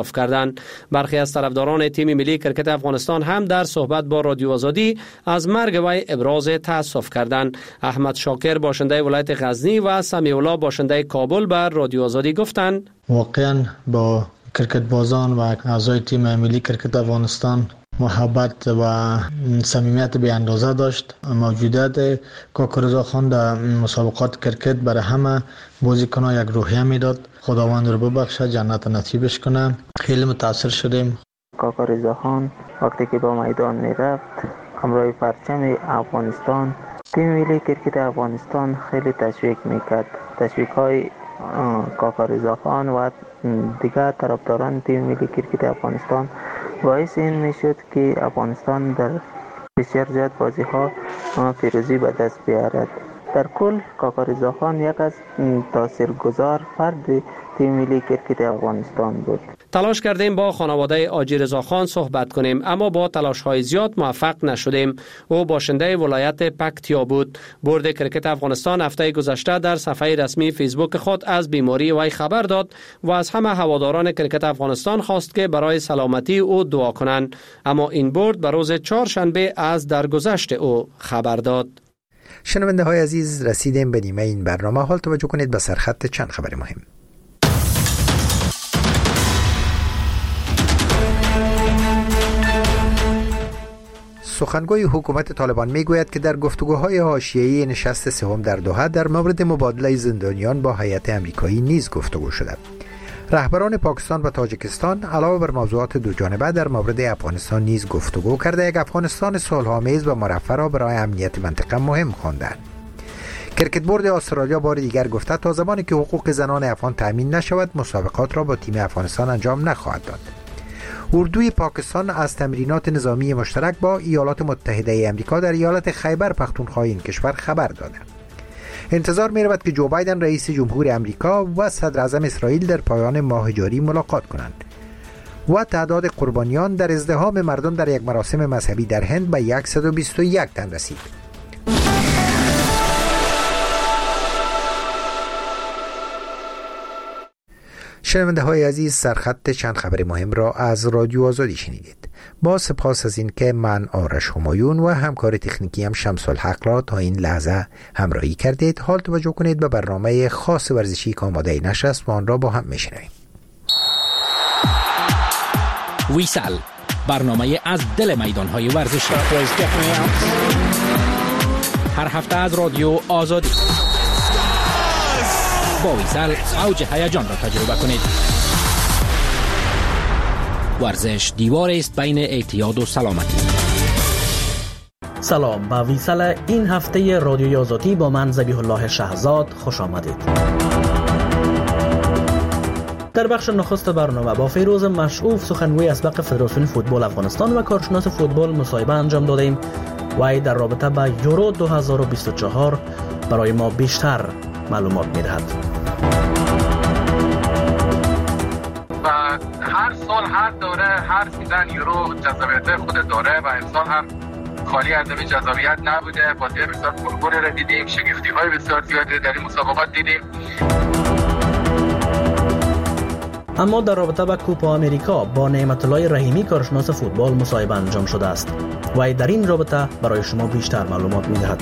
کردند. برخی از طرفداران تیم ملی کرکت افغانستان هم در صحبت با رادیو آزادی از مرگ وی ابراز تأسف کردند. احمد شاکر باشنده ولایت غزنی و سمیع الله باشنده کابل بر رادیو آزادی گفتند واقعا با کرکت بازان و اعضای تیم ملی کرکت افغانستان محبت و صمیمیت بی اندازه داشت. موجودیت کاکا رضا خان در مسابقات کرکت برای همه بازیکنان یک روحیه میداد. خداوند رو ببخشه، جنت نصیبش کنه. خیلی متاثر شدیم. کاکا رضا خان وقتی که با میدان میرفت همراه پرچم افغانستان تیم ملی کرکت افغانستان خیلی تشویق میکرد. تشویق های کاکا رضا خان و دیگر طرفداران تیم ملی کرکت افغانستان باعث این میشد که افغانستان در بسیار زیاد بازی ها پیروزی به دست بیارد. در کل کاکا رضا خان یک از تاثیرگذار فرد تیم ملی کرکت افغانستان بود. تلاش کردیم با خانواده آجی رضا خان صحبت کنیم اما با تلاش های زیاد موفق نشدیم. او باشنده ولایت پکتیا بود. بورد کرکت افغانستان هفته گذشته در صفحه رسمی فیسبوک خود از بیماری وی خبر داد و از همه هواداران کرکت افغانستان خواست که برای سلامتی او دعا کنند. اما این بورد به روز چهارشنبه از درگذشت او خبر داد. شنونده های عزیز، رسیدیم به نیمه این برنامه. حال توجه کنید به سرخط چند خبر مهم. سخنگوی حکومت طالبان میگوید که در گفتگوهای حاشیه‌ای نشست سوم در دوحه در مورد مبادله زندانیان با هیئت آمریکایی نیز گفتگو شده. رهبران پاکستان و تاجیکستان علاوه بر موضوعات دو جانبه در مورد افغانستان نیز گفتگو کرده یک افغانستان صلح‌آمیز و مرفه را برای امنیت منطقه مهم خواندند. کرکت بورد استرالیا بار دیگر گفته تا زمانی که حقوق زنان افغان تامین نشود مسابقات را با تیم افغانستان انجام نخواهد داد. اردوی پاکستان از تمرینات نظامی مشترک با ایالات متحده آمریکا در ایالت خیبر پختونخوا این کشور خبر داده. انتظار می رود که جو بایدن رئیس جمهور آمریکا و صدر اعظم اسرائیل در پایان ماه جاری ملاقات کنند و تعداد قربانیان در ازدحام مردم در یک مراسم مذهبی در هند به صد و بیست و یک تن رسید. شنونده های عزیز، سرخط چند خبر مهم را از رادیو آزادی شنیدید. با سپاس از این که من آرش همایون و همکار تکنیکی هم شمس الحق را تا این لحظه همراهی کردید. حال توجه کنید به برنامه خاص ورزشی که آماده نشست و آن را با هم میشنویم. ویسل، برنامه از دل میدانهای ورزشی، هر هفته از رادیو آزادی. با ویسل اوج هیجان را تجربه کنید. ورزش دیوار است بین اعتیاد و سلامتی. سلام، با ویسل این هفته رادیوی آزادی با من ذبیح الله شهزاد خوش آمدید. در بخش نخست برنامه با فیروز مشعوف سخنگوی اسبق فدراسیون فوتبال افغانستان و کارشناس فوتبال مصاحبه انجام دادیم و در رابطه با یورو دو هزار و بیست و چهار برای ما بیشتر معلومات می‌دهد. و هر سال هر دوره هر سیزن یورو جذابیت خود داره و امسال هم خالی از این جذابیت نبوده. بازی بسیار پرگل را دیدیم، شگفتی‌های بسیار زیادی در این مسابقات دیدیم. اما در رابطه با کوپا امریکا با نعمت الله رحیمی کارشناس فوتبال مصاحبه انجام شده است و در این رابطه برای شما بیشتر معلومات می‌دهد.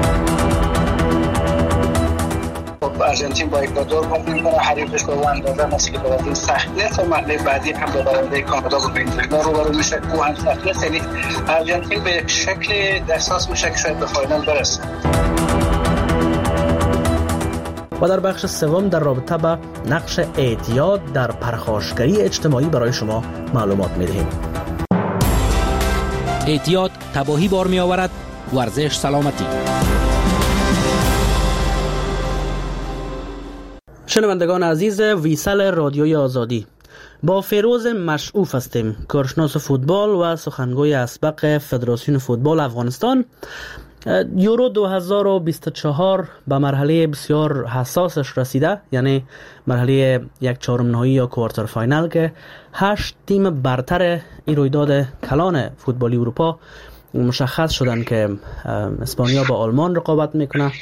ارژانتین با اکوادور بازی می‌کنه، حریفش با اندازه مثل که بازی سخته و مرحله بعدی هم با برنده کانادا و ونزوئلا روبرو میشه که هم سخته. یعنی ارژانتین به شکل احساس میشه که شاید به فاینال برسه. و در بخش سوم در رابطه با نقش اعتیاد در پرخاشگری اجتماعی برای شما معلومات می‌دهیم. اعتیاد تباهی بار می‌آورد، ورزش سلامتی. شنوندگان عزیز ویسل رادیوی آزادی، با فیروز مشعوف هستیم، کارشناس فوتبال و سخنگوی اسبق فدراسیون فوتبال افغانستان. یورو دو هزار و بیست و چهار به مرحله بسیار حساسش رسیده، یعنی مرحله یک چهارم نهایی یا کوارتر فاینال که هشت تیم برتر این رویداد کلان فوتبالی اروپا مشخص شدن که اسپانیا با آلمان رقابت میکنه،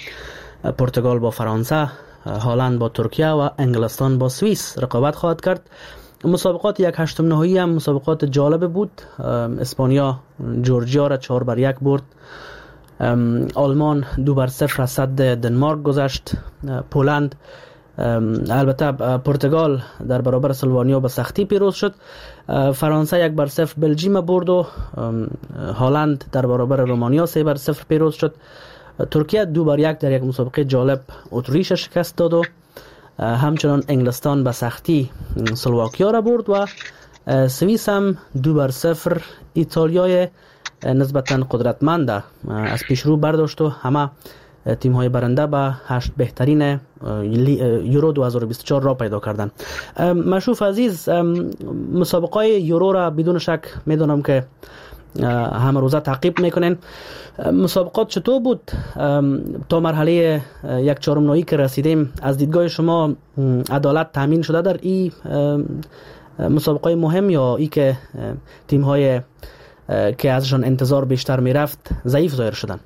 پرتغال با فرانسه، هلند با ترکیه و انگلستان با سوئیس رقابت خواهد کرد مسابقات یک هشتم نهایی هم مسابقات جالب بود. اسپانیا جورجیا را چهار بر یک برد. آلمان دو بر صفر از صد دنمارک گذشت. پولند البته پرتغال در برابر اسلوونیا به سختی پیروز شد. فرانسه یک بر صفر بلژیم برد و هلند در برابر رومانیا سه بر صفر پیروز شد. ترکیه دو بر یک در یک مسابقه جالب اتریش شکست داد و همچنان انگلستان به سختی سلواکیا را برد و سوئیس هم دو بر صفر ایتالیای نسبتاً قدرتمند از پیشرو برداشت و همه تیم های برنده به هشت بهترین یورو دو هزار و بیست و چهار را پیدا کردند. مشروف عزیز، مسابقه یورو را بدون شک میدونم که همه روزه تعقیب میکنین. مسابقات چطور بود تا مرحله یک چهارم نهایی که رسیدیم؟ از دیدگاه شما عدالت تامین شده در این مسابقه مهم یا ای که تیم های که ازشان انتظار بیشتر میرفت ضعیف ظاهر شدن؟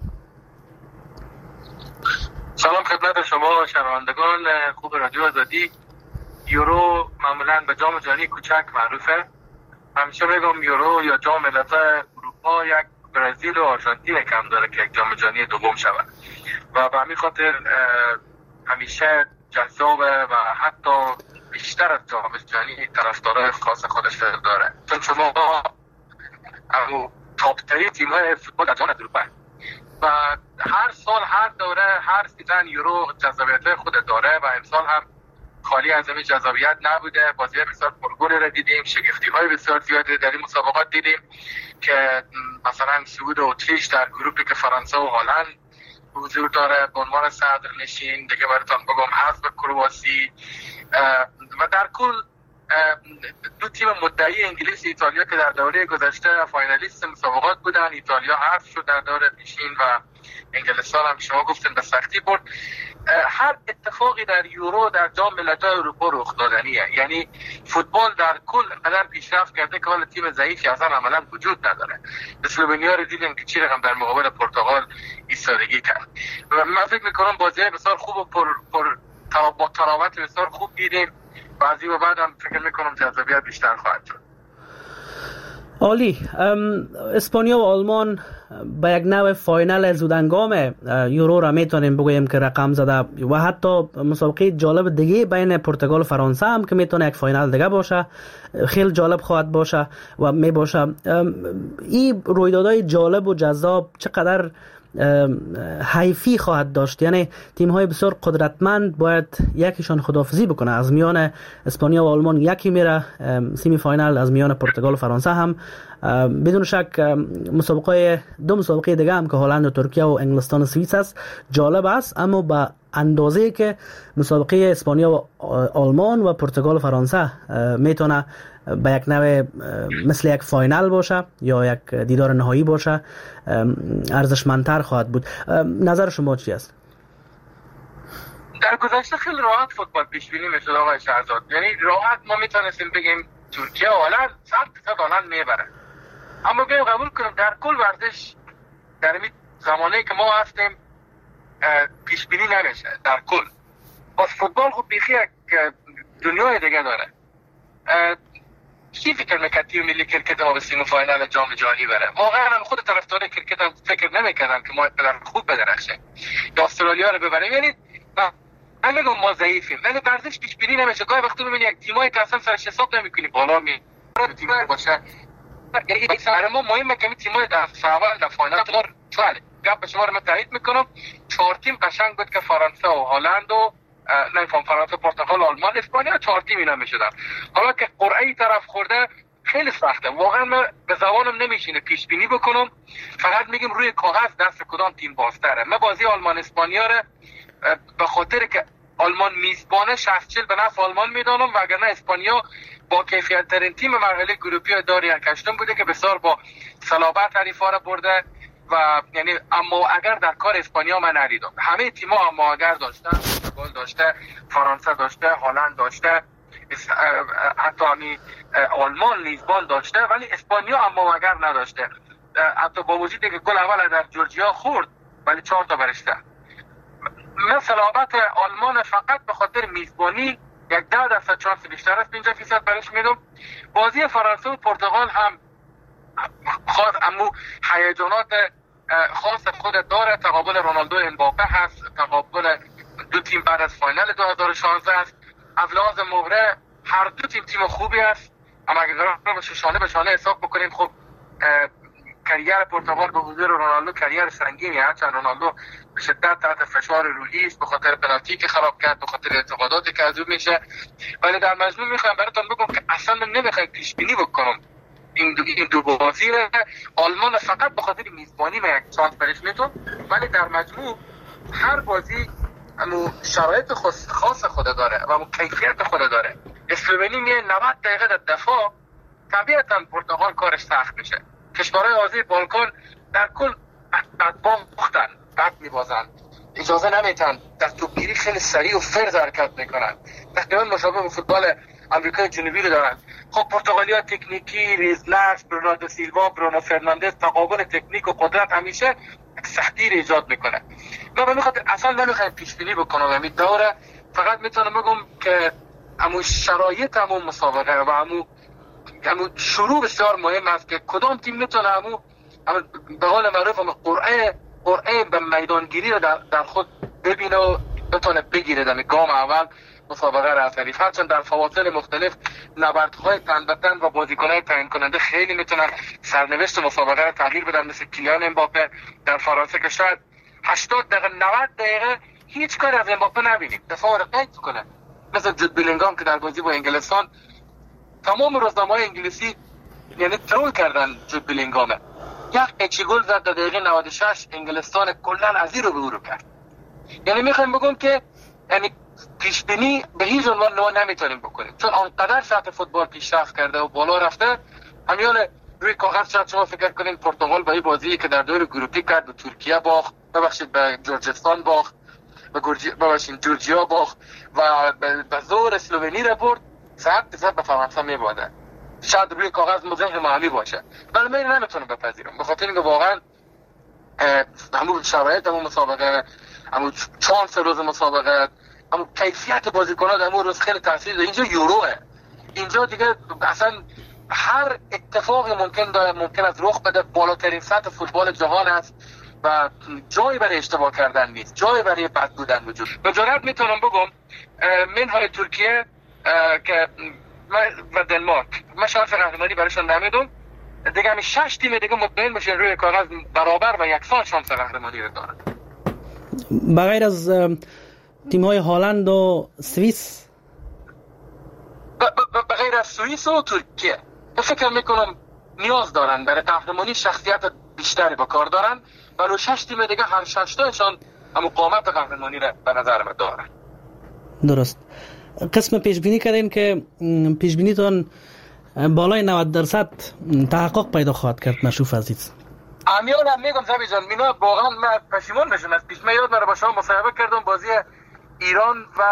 سلام خدمت شما شنوندگان خوب رادیو آزادی. یورو معمولا به جام جهانی کوچک معروفه. همیشه میگم یورو یا جام ملت‌های اروپا یک برزیل و آرژانتین کم داره که یک جام جهانی دوم شود و به همین خاطر همیشه جذابه و حتی بیشتر از جام جهانی طرفدارای خاص خودش داره، چون شما اما تاپ تری تیم‌های فوتبال در جام اروپا و هر سال هر دوره هر سیزن یورو جذابیت خود داره و امسال هم خالی از این جذابیت نبوده. بازی بسیار پرگل را دیدیم، شگفتی های بسیار زیادی در این مسابقات دیدیم که مثلا صعود اتریش در گروپی که فرانسه و هلند حضور داره به عنوان صدرنشین، دیگه براتون بگم حذف کرواسی و در کل دو تیم مدعی انگلیس ایتالیا که در دوره گذشته فاینالیست مسابقات بودن. ایتالیا حذف شد در دوره پیشین و انگلستان هم شما گفتن به سختی برد. هر اتفاقی در یورو در جام ملت‌های اروپا رخ دادنیه، یعنی فوتبال در کل قدر پیشرفت کرده که حالا تیم ضعیفی اصلا عملا وجود نداره. اسلوونیا رو دیدیم که چی رقم در مقابل پرتغال ایستادگی کرد و من فکر می‌کنم بازی بسیار خوب و پر پر با تراوت بسیار خوب دیدیم. بعضی و بعد هم فکر میکنم جذابیت بیشتر خواهد شد. عالی. اسپانیا و آلمان به یک نوع فاینال زودهنگام یورو را میتونیم بگوییم که رقم زده و حتی مسابقه جالب دیگه بین پرتغال و فرانسه هم که میتونه یک فاینال دیگه باشه، خیلی جالب خواهد باشه و می باشه. این رویدادهای جالب و جذاب چقدر حیفی خواهد داشت، یعنی تیم های بسیار قدرتمند باید یکیشان خداحافظی بکنه. از میان اسپانیا و آلمان یکی میره سیمی فاینال، از میان پرتغال و فرانسه هم بدون شک مسابقه دو مسابقه دیگه هم که هلند و ترکیه و انگلستان و سوئیس است جالب است، اما به اندازه که مسابقه اسپانیا و آلمان و پرتغال و فرانسه میتونه به یک نوع مثل یک فاینال باشه یا یک دیدار نهایی باشه ارزشمندتر خواهد بود. نظر شما چی است؟ در گذشته خیلی راحت فوتبال پیش بینی میشد آقای شهرزاد، یعنی راحت ما میتونستیم بگیم ترکیه و هلند صد درصد هلند میبره، اما بیایم قبول کنیم در کل ورزش در این زمانه که ما هستیم پیش بینی نمیشه در کل. باز فوتبال خب بیخی یک دنیای دیگه داره. کی فکر میکرد تیم ملی کرکت ما به سیمی فاینال جام جهانی بره؟ واقعا هم خود طرفدارای کرکت هم فکر نمیکردن که ما اینقدر خوب بدرخشیم یا استرالیا رو ببریم. یعنی من میگم ما ضعیفیم، ولی ورزش پیش بینی نمیشه. گاهی وقتا میبینی یک تیمایی که اصلا سرش حساب نمیکنی بالا می تیم باشه، یعنی برای ما مهمه که این تیمای در فاینال در فاینال چاله گپ شما رو من تایید میکنم. چهار تیم قشنگ بود که فرانسه و هلند و نه فرانسه، پرتغال، آلمان، اسپانیا، چهار تیم اینا میشدن. حالا که قرعه طرف خورده خیلی سخته، واقعا من به زبانم نمیشینه پیش بینی بکنم. فقط میگم روی کاغذ دست کدام تیم بازتره. من بازی آلمان اسپانیا رو به خاطر که آلمان میزبانه شصت چهل به نفع آلمان میدانم، وگرنه اسپانیا با کیفیت ترین تیم مرحله گروپی داری هشتم بوده که بسیار با صلابت حریفا را برده و یعنی اما اگر در کار اسپانیا من ندیدم. همه تیم‌ها اما اگر داشتن، پرتغال داشته، فرانسه داشته، هلند داشته، حتی همین آلمان لیزبان داشته، ولی اسپانیا اما اگر نداشته. حتی با وجودی که گل اول در جورجیا خورد ولی چهار تا برشته. من صلابت آلمان فقط به خاطر میزبانی یک ده درصد چانس بیشتر است، پنجاه فیصد برش میدم. بازی فرانسه و پرتغال هم خاص امو هیجانات خاص خود داره. تقابل رونالدو امباپه هست، تقابل دو تیم بعد از فاینال دو هزار و شانزده است. از لحاظ مهره هر دو تیم تیم خوبی است، اما اگر قرار باشه شانه به شانه حساب بکنیم، خب کریر پرتغال به حضور رونالدو کریر سنگینی است، چون رونالدو به شدت تحت فشار روحی است به خاطر پنالتی که خراب کرد، به خاطر اعتقاداتی که از او میشه. ولی در مجموع میخوام براتون بگم که اصلا من نمیخوام پیش بینی بکنم این دو این دو بازی را. آلمان فقط به خاطر میزبانی من یک چانس برش میتون، ولی در مجموع هر بازی امو شرایط خاص خود داره و امو کیفیت خود داره. اسلوونی میه نود دقیقه در دفاع، طبیعتا پرتغال کارش سخت میشه. کشورهای حوزه بالکان در کل بدباختن، بد میبازن، اجازه نمیتن، در توپگیری خیلی سریع و فرز حرکت میکنن، تقریبا مشابه به فوتبال آمریکای جنوبی رو دارن. خب پرتغالیا تکنیکی، ریزلکس، برناردو سیلوا، برونو فرناندز، تقابل تکنیک و قدرت همیشه سختی رو ایجاد میکنه. من به خاطر اصلا نمیخوام پیش بینی بکنم همین دوره، فقط میتونم بگم که همون شرایط همون مسابقه و همون همون شروع بسیار مهم است که کدام تیم میتونه همون به قول معروف همون قرعه قرعه به میدانگیری رو در, در خود ببینه و بتونه بگیره در گام اول مسابقه را حریف. هرچند در فواصل مختلف نبردهای تن به تن و بازیکن‌های تعیین کننده خیلی میتونن سرنوشت مسابقه را تغییر بدن، مثل کیلیان امباپه در فرانسه که شاید هشتاد دقیقه نود دقیقه هیچ کاری از امباپه نبینیم، دفاع رو قید کنه، مثل جود بلینگام که در بازی با انگلستان تمام روزنامه‌های انگلیسی یعنی ترول کردن جود بلینگامه. یک اچی گل زد در دقیقه نود و شش، انگلستان کلا از این رو به او رو کرد. یعنی میخوایم بگم که یعنی پیش بینی به هیچ عنوان ما نمیتونیم بکنیم، چون آنقدر سطح فوتبال پیشرفت کرده و بالا رفته. همیان روی کاغذ شاید شما فکر کنین پرتغال با این بازی که در دور گروپی کرد به ترکیه باخت، ببخشید به جورجستان باخت، به گورجی ببخشید جورجیا باخت و به زور اسلوونی را برد، صد درصد به فرانسه میباده. شاید روی کاغذ مزاح معلی باشه، ولی من نمیتونم بپذیرم به خاطر اینکه واقعا همون شرایط همون مسابقه، همون چانس روز مسابقه، همون کیفیت بازیکن‌ها در همون روز خیلی تاثیر داره. اینجا یوروه، اینجا دیگه اصلا هر اتفاقی ممکن داره ممکن است رخ بده. بالاترین سطح فوتبال جهان است و جایی برای اشتباه کردن نیست، جایی برای بد بودن وجود. به جرات میتونم بگم منهای ترکیه که و دنمارک من شانس قهرمانی برایشون نمیدم، دیگه همین شش تیم دیگه مطمئن بشین روی کاغذ برابر و یکسان شانس قهرمانی رو دارن. بغیر از تیم‌های هلند و سوئیس، بغیر از سوئیس و ترکیه فکر میکنم نیاز دارن برای قهرمانی شخصیت بیشتری با کار دارن، ولی شش تیم دیگه هر شش تاشون هم قامت قهرمانی رو به نظر من دارن. درست. قسم پیش بینی کردین که پیش بینیتون بالای نود درصد تحقق پیدا خواهد کرد مشوف عزیز. امیال هم میگم زبی جان مینا واقعا من پشیمون میشم از پیش. من یاد مرا با شما مصاحبه کردم بازی ایران و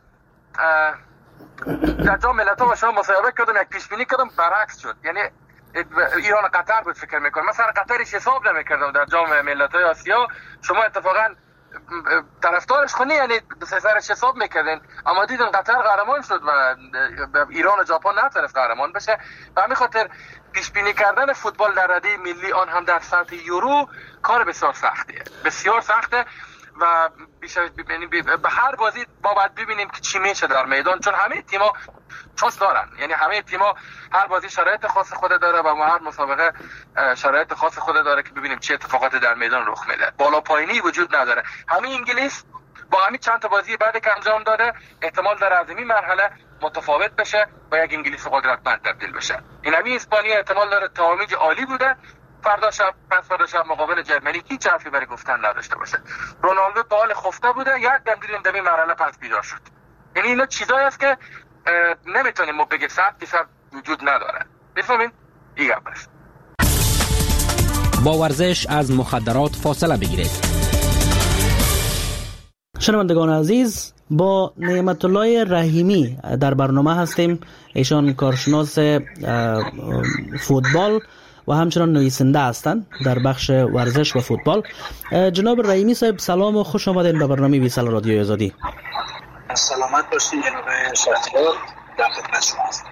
در جام ملت‌ها با شما مصاحبه کردم، یک پیش بینی کردم برعکس شد. یعنی ایران قطر بود فکر میکنم، مثلا قطرش حساب نمیکردم در جام ملت‌های آسیا. شما اتفاقا طرفدارش خونی یعنی سرش حساب میکردین، اما دیدن قطر قهرمان شد و ایران و ژاپن نتونست قهرمان بشه. و همین خاطر پیش بینی کردن فوتبال در رده ملی آن هم در سطح یورو کار بسیار سختیه، بسیار سخته و بیشتر ببینیم به هر بازی ما باید ببینیم که چی میشه در میدان، چون همه تیم‌ها چوس دارن. یعنی همه تیم‌ها هر بازی شرایط خاص خود داره و هر مسابقه شرایط خاص خود داره که ببینیم چه اتفاقاتی در میدان رخ میده. بالا پایینی وجود نداره. همین انگلیس با همین چند تا بازی بعد که انجام داده احتمال داره از این مرحله متفاوت بشه و یک انگلیس قدرتمند تبدیل بشه. این همین اسپانیا احتمال داره تمامیج عالی بوده، فردا شب پس فردا شب مقابل جرمنی هیچ حرفی برای گفتن نداشته باشه. رونالدو تا حال خفته بوده، یک دم دیدیم در این مرحله پس بیدار شد. یعنی اینا چیزایی است که نمیتونیم ما بگیم صد درصد وجود نداره. بفهمین این گپ است. با ورزش از مخدرات فاصله بگیرید. شنوندگان عزیز، با نعمت الله رحیمی در برنامه هستیم. ایشان کارشناس فوتبال و همچنان نویسنده هستند در بخش ورزش و فوتبال. جناب رحیمی صاحب سلام و خوش آمدید به برنامه ویسال رادیوی آزادی. سلامت باشین جناب شهریار، در خدمت شما هستم.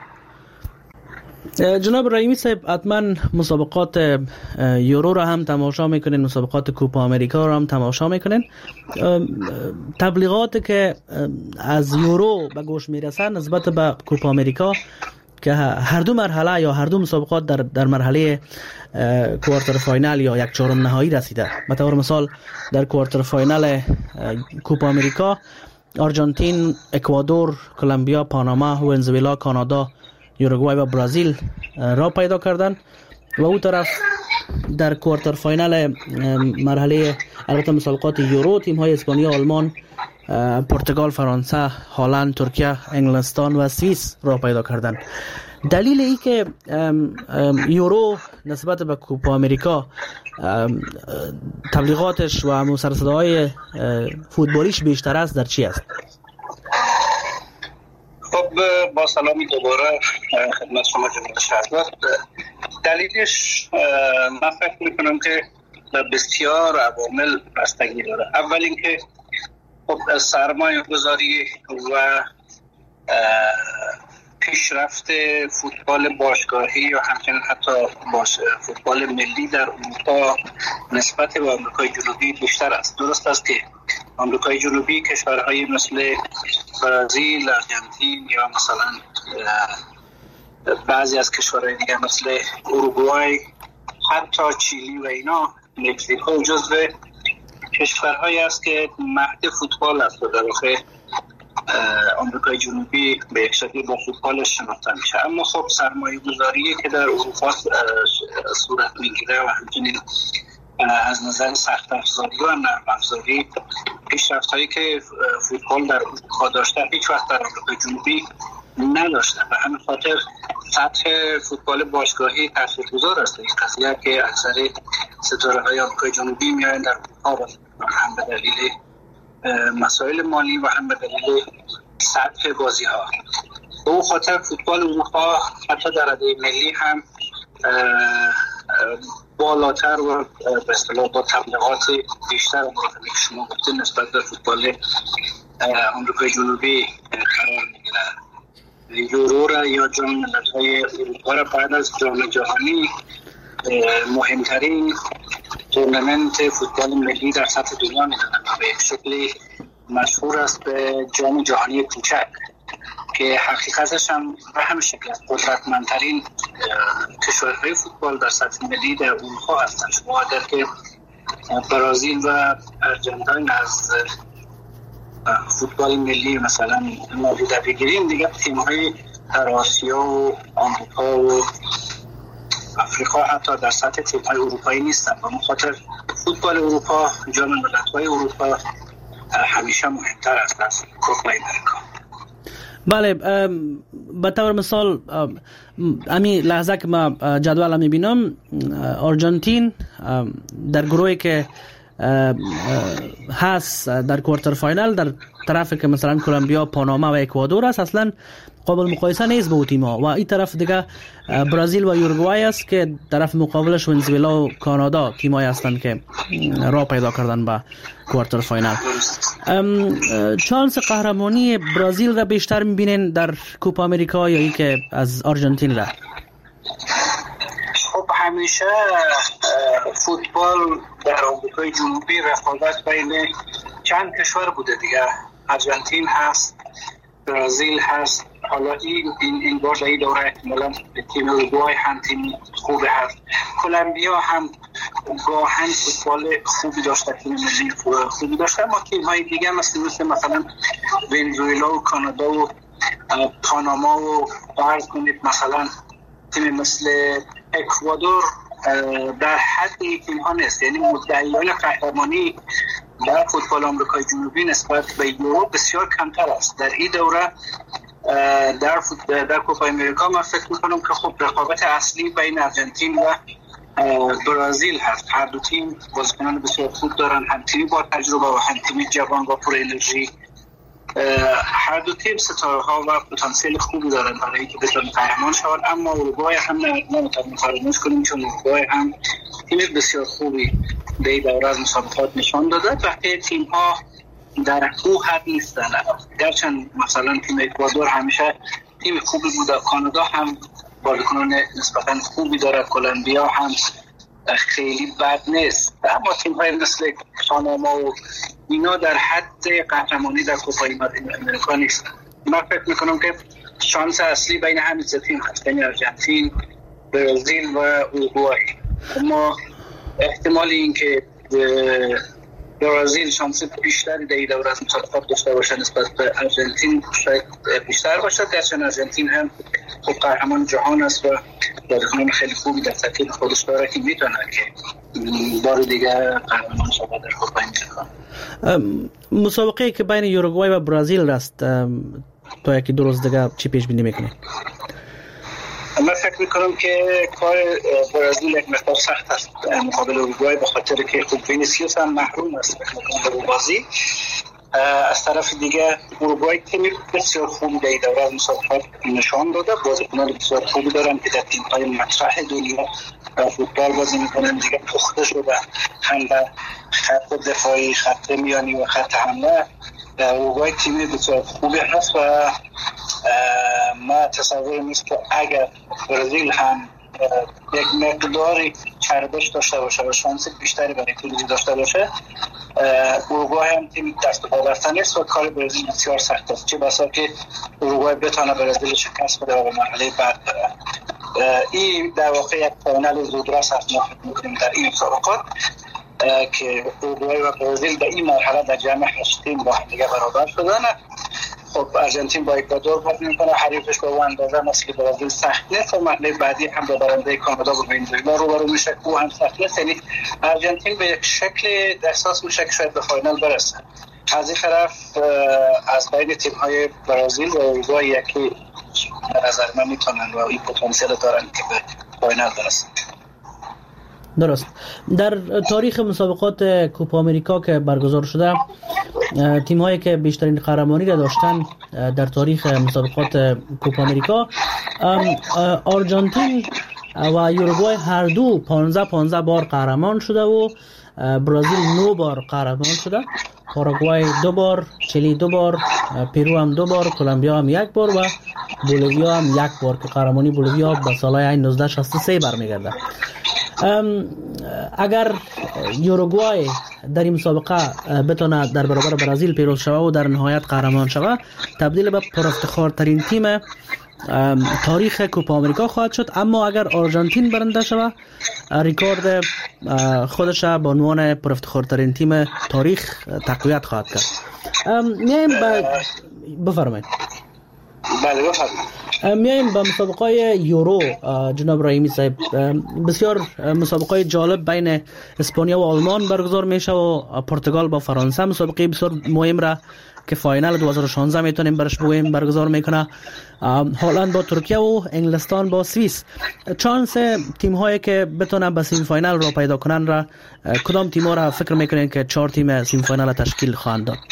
جناب رحیمی صاحب، حتما مسابقات یورو را هم تماشا میکنین، مسابقات کوپا امریکا را هم تماشا میکنین. تبلیغات که از یورو به گوش میرسن نسبت به کوپا امریکا که هر دو مرحله یا هر دو مسابقات در در مرحله کوارتر فاینال یا یک چهارم نهایی رسیده. به طور مثال در کوارتر فاینال کوپا امریکا آرژانتین، اکوادور، کلمبیا، پاناما، ونزوئلا، کانادا، یوروگوای و برزیل را پیدا کردند و او طرف در کوارتر فاینال مرحله البته مسابقات یورو تیم های اسپانیا، آلمان، پرتغال، فرانسه، هلند، ترکیه، انگلستان و سوئیس را پیدا کردند. دلیل ای که یورو نسبت به کوپا امریکا تبلیغاتش و مسرصداهای فوتبالیش بیشتر است در چی است؟ خب با سلامی دوباره خدمت شما جناب شهریار. دلیلش من فکر میکنم که بسیار عوامل بستگی داره. اول اینکه خب سرمایه گذاری و پیشرفت فوتبال باشگاهی و همچنین حتی باش فوتبال ملی در اروپا نسبت به آمریکای جنوبی بیشتر است. درست است که آمریکای جنوبی کشورهای مثل برزیل، آرژانتین یا مثلا بعضی از کشورهای دیگر مثل اوروگوای، حتی چیلی و اینا، مکزیکو جزو کشورهایی است که مهد فوتبال است و در واقع آمریکای جنوبی به یک شکلی با فوتبالش شناخته میشه. اما خب سرمایه گذاری که در اروپا صورت میگیره و همچنین از نظر سخت افزاری و نرم افزاری پیشرفت هایی که فوتبال در اروپا داشته هیچ وقت در آمریکای جنوبی نداشته و همین خاطر سطح فوتبال باشگاهی تاثیرگذار است. این قضیه که اکثر ستاره های آمریکای جنوبی میاین در اروپا و هم به دلیل مسائل مالی و هم به دلیل سطح بازی ها. به اون خاطر فوتبال اروپا حتی در رده ملی هم بالاتر و به اصطلاح با تبلیغات بیشتر مورد که شما گفتید نسبت به فوتبال آمریکای جنوبی قرار میگیره. یورو را یا جام ملت‌های اروپا را بعد از جام جهانی مهمترین تورنمنت فوتبال ملی در سطح دنیا میدونن و به یک شکلی مشهور است به جام جهانی کوچک که حقیقتش هم به همین شکل است. قدرتمندترین کشورهای فوتبال در سطح ملی در اروپا هستند. شما اگر که برزیل و آرژانتین از فوتبال ملی مثلا نادیده بگیریم، دیگه تیم‌های در آسیا و آمریکا و افریقا حتی در سطح تیم‌های اروپایی نیستن. به خاطر فوتبال اروپا، جام ملت‌های اروپا همیشه مهمتر است از کوپا امریکا. بله، به طور مثال همین لحظه که ما جدول میبینم آرژانتین در گروهی که هست در کوارتر فاینال در طرفی که مثلا کلمبیا، پاناما و اکوادور است اصلا قابل مقایسه نیست با تیم‌ها و این طرف دیگه برزیل و یوروگوای است که طرف مقابلش ونزوئلا و کانادا تیم‌هایی هستند که راه پیدا کردن به کوارتر فاینال. چانس قهرمانی برزیل را بیشتر می‌بینین در کوپا امریکا یا این که از آرژانتین را؟ خب همیشه فوتبال در آمریکای جنوبی رقابت بین چند کشور بوده دیگه. آرژانتین هست، برزیل هست، حالا این این این بار این دوره احتمالاً تیم اوروگوای هم تیم خوبه هست. کلمبیا هم گاهن فوتبال خوبی داشته، تیم ملی خوبی داشته، اما تیم‌های دیگه مثل مثل مثلا ونزوئلا و کانادا و پاناما و فرض کنید مثلا تیم مثل اکوادور در حد تیم ها نیست. یعنی مدعیان قهرمانی در فوتبال آمریکای جنوبی نسبت به یورو بسیار کمتر است. در این دوره در فوتبال در کوپا امریکا من فکر می‌کنم که خب رقابت اصلی بین آرژانتین و برزیل هست. هر دو تیم بازیکنان بسیار خوب دارن، هم تیمی با تجربه و هم تیمی جوان و پر انرژی. هر دو تیم ستاره ها و پتانسیل خوبی دارن برای اینکه بتونن قهرمان شوند، اما اروگوای هم نمیتونیم فراموش کنیم چون اروگوای هم تیم بسیار خوبی به این دوره از مسابقات نشان داده. وقتی تیم ها در او حد نیستن. گرچند مثلا تیم اکوادور همیشه تیم خوبی بوده، کانادا هم بازیکنان نسبتا خوبی داره، کلمبیا هم خیلی بد نیست، اما تیم های مثل پاناما و اینا در حد قهرمانی در کوپای امریکا نیست. من فکر میکنم که شانس اصلی بین همین سه تیم هست، بین آرژانتین، برزیل و اوروگوئه. اما احتمال این که برزیل شانس بیشتری در این دوره از مسابقات داشته باشه نسبت به آرژانتین شاید بیشتر باشه، گرچه آرژانتین هم خوب قهرمان جهان است و بازیکنان خیلی خوبی در ترکیب خودش داره که میتونه که بار دیگه قهرمان شود در کوپای جهان. مسابقه که بین اوروگوئه و برزیل است تا یکی دو روز دیگه چی پیش بینی میکنه؟ من فکر میکنم که کار برزیل یک مقدار سخت است مقابل اوروگوئه، به خاطر که خوب وینیسیوس هم محروم است در بازی. از طرف دیگه اوروگوئه تیم بسیار خوبی در این دوره از مسابقات نشان داده، بازیکنان بسیار خوبی دارن که در تیم‌های مطرح دنیا فوتبال بازی میکنن، دیگه پخته شده هم در خط دفاعی، خط میانی و خط حمله. اوروگوئه تیم بسیار خوبی هست و ما تصور میست که اگر برزیل هم یک مقداری چربش داشته باشه و شانس بیشتری برای پیروزی داشته باشه، اوروگوئه هم تیم دست و پا بسته نیست و کار برزیل بسیار سخت است، چه بسا که اوروگوئه بتونه برزیل شکست بده و به مرحله بعد بره. این در واقع یک فاینال زودرس است ما می‌کنیم در این مسابقات که اوروگوئه و برزیل در این مرحله در جمع هشت تیم با هم دیگه برابر شدن. خب آرژانتین با اکوادور بازی میکنه، حریفش به اون اندازه مثل که برزیل سخت نیست و مرحله بعدی هم با برنده کانادا و ونزوئلا روبرو میشه، او هم سخت نیست. یعنی آرژانتین به یک شکل احساس میشه که شاید به فاینال برسه. از این طرف از بین تیم های برزیل و اوروگوئه یکی به نظر من میتونن و این پتانسیل دارن که به فاینال برسن. درست. در تاریخ مسابقات کوپا امریکا که برگزار شده، تیم هایی که بیشترین قهرمانی را داشتن در تاریخ مسابقات کوپا امریکا، آرژانتین و اوروگوئه هر دو پانزده پانزده بار قهرمان شده و برزیل نه بار قهرمان شده، پاراگوئه دو بار، چلی دو بار، پرو هم دو بار، کلمبیا هم یک بار و بولیویا هم یک بار که قهرمانی بولیویا به سالهای نوزده شصت و سه برمیگرده. اگر اوروگوئه در این مسابقه بتونه در برابر برزیل پیروز شوه و در نهایت قهرمان شوه، تبدیل به پرافتخارترین تیم تاریخ کوپا امریکا خواهد شد. اما اگر آرژانتین برنده شوه، ریکورد خودش به عنوان پرافتخارترین تیم تاریخ تقویت خواهد کرد. میایم به بفرمایید. بله بفرمایید. میایم به مسابقه یورو. جناب رحیمی صاحب، بسیار مسابقه جالب بین اسپانیا و آلمان برگزار میشه و پرتغال با فرانسه، مسابقه بسیار مهم را که فاینال دو هزار و شانزده میتونیم برش بگوییم برگزار میکنه. هلند با ترکیه و انگلستان با سوئیس. چانس تیم هایی که بتونن به سیمی فاینال را پیدا کنن را کدام تیم ها را فکر میکنین که چهار تیم سیمی فاینال تشکیل خواهند داد؟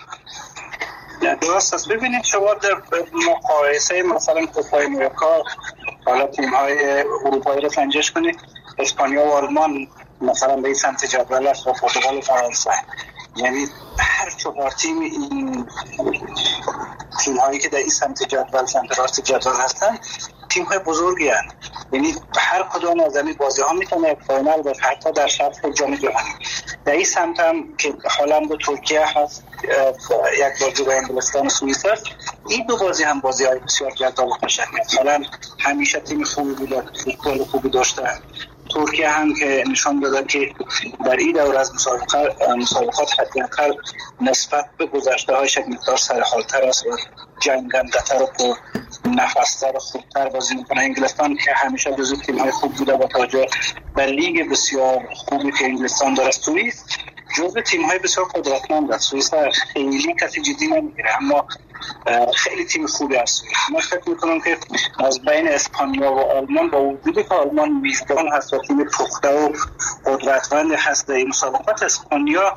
درست است. ببینید شما در مقایسه مثلا کوپای امریکا حالا تیم های اروپایی رو سنجش کنید، اسپانیا و آلمان مثلا به این سمت جدول است و پرتغال و فرانسه، یعنی هر چهار تیم این تیم هایی که در این سمت جدول سمت راست جدول هستن تیم های بزرگی هستند، یعنی هر کدوم از این بازی ها میتونه یک فاینال باشه حتی در سطح جام جهانی. در این سمت هم که هلند و ترکیه هست، یک بازی با انگلستان و سوئیس است، این دو بازی هم بازی های بسیار جذاب و قشنگند. هلند همیشه تیم خوبی بوده، فوتبال خوبی داشته، ترکیه هم که نشان داده که در این دوره از مسابقات مسابقات حداقل نسبت به گذشته هایش یک مقدار سرحالتر است و جنگنده‌تر و پر نفستر و خوبتر بازی میکنه. انگلستان که همیشه جزو تیم های خوب بوده با توجه به لیگ بسیار خوبی که انگلستان داره. سوئیس جزو تیم های بسیار قدرتمند است. سوئیس خیلی کسی جدی نمیگیره اما خیلی تیم خوبی است سوئیس. من فکر میکنم که از بین اسپانیا و آلمان با وجودی که آلمان میزبان هست و تیم پخته و قدرتمند هست در این مسابقات، اسپانیا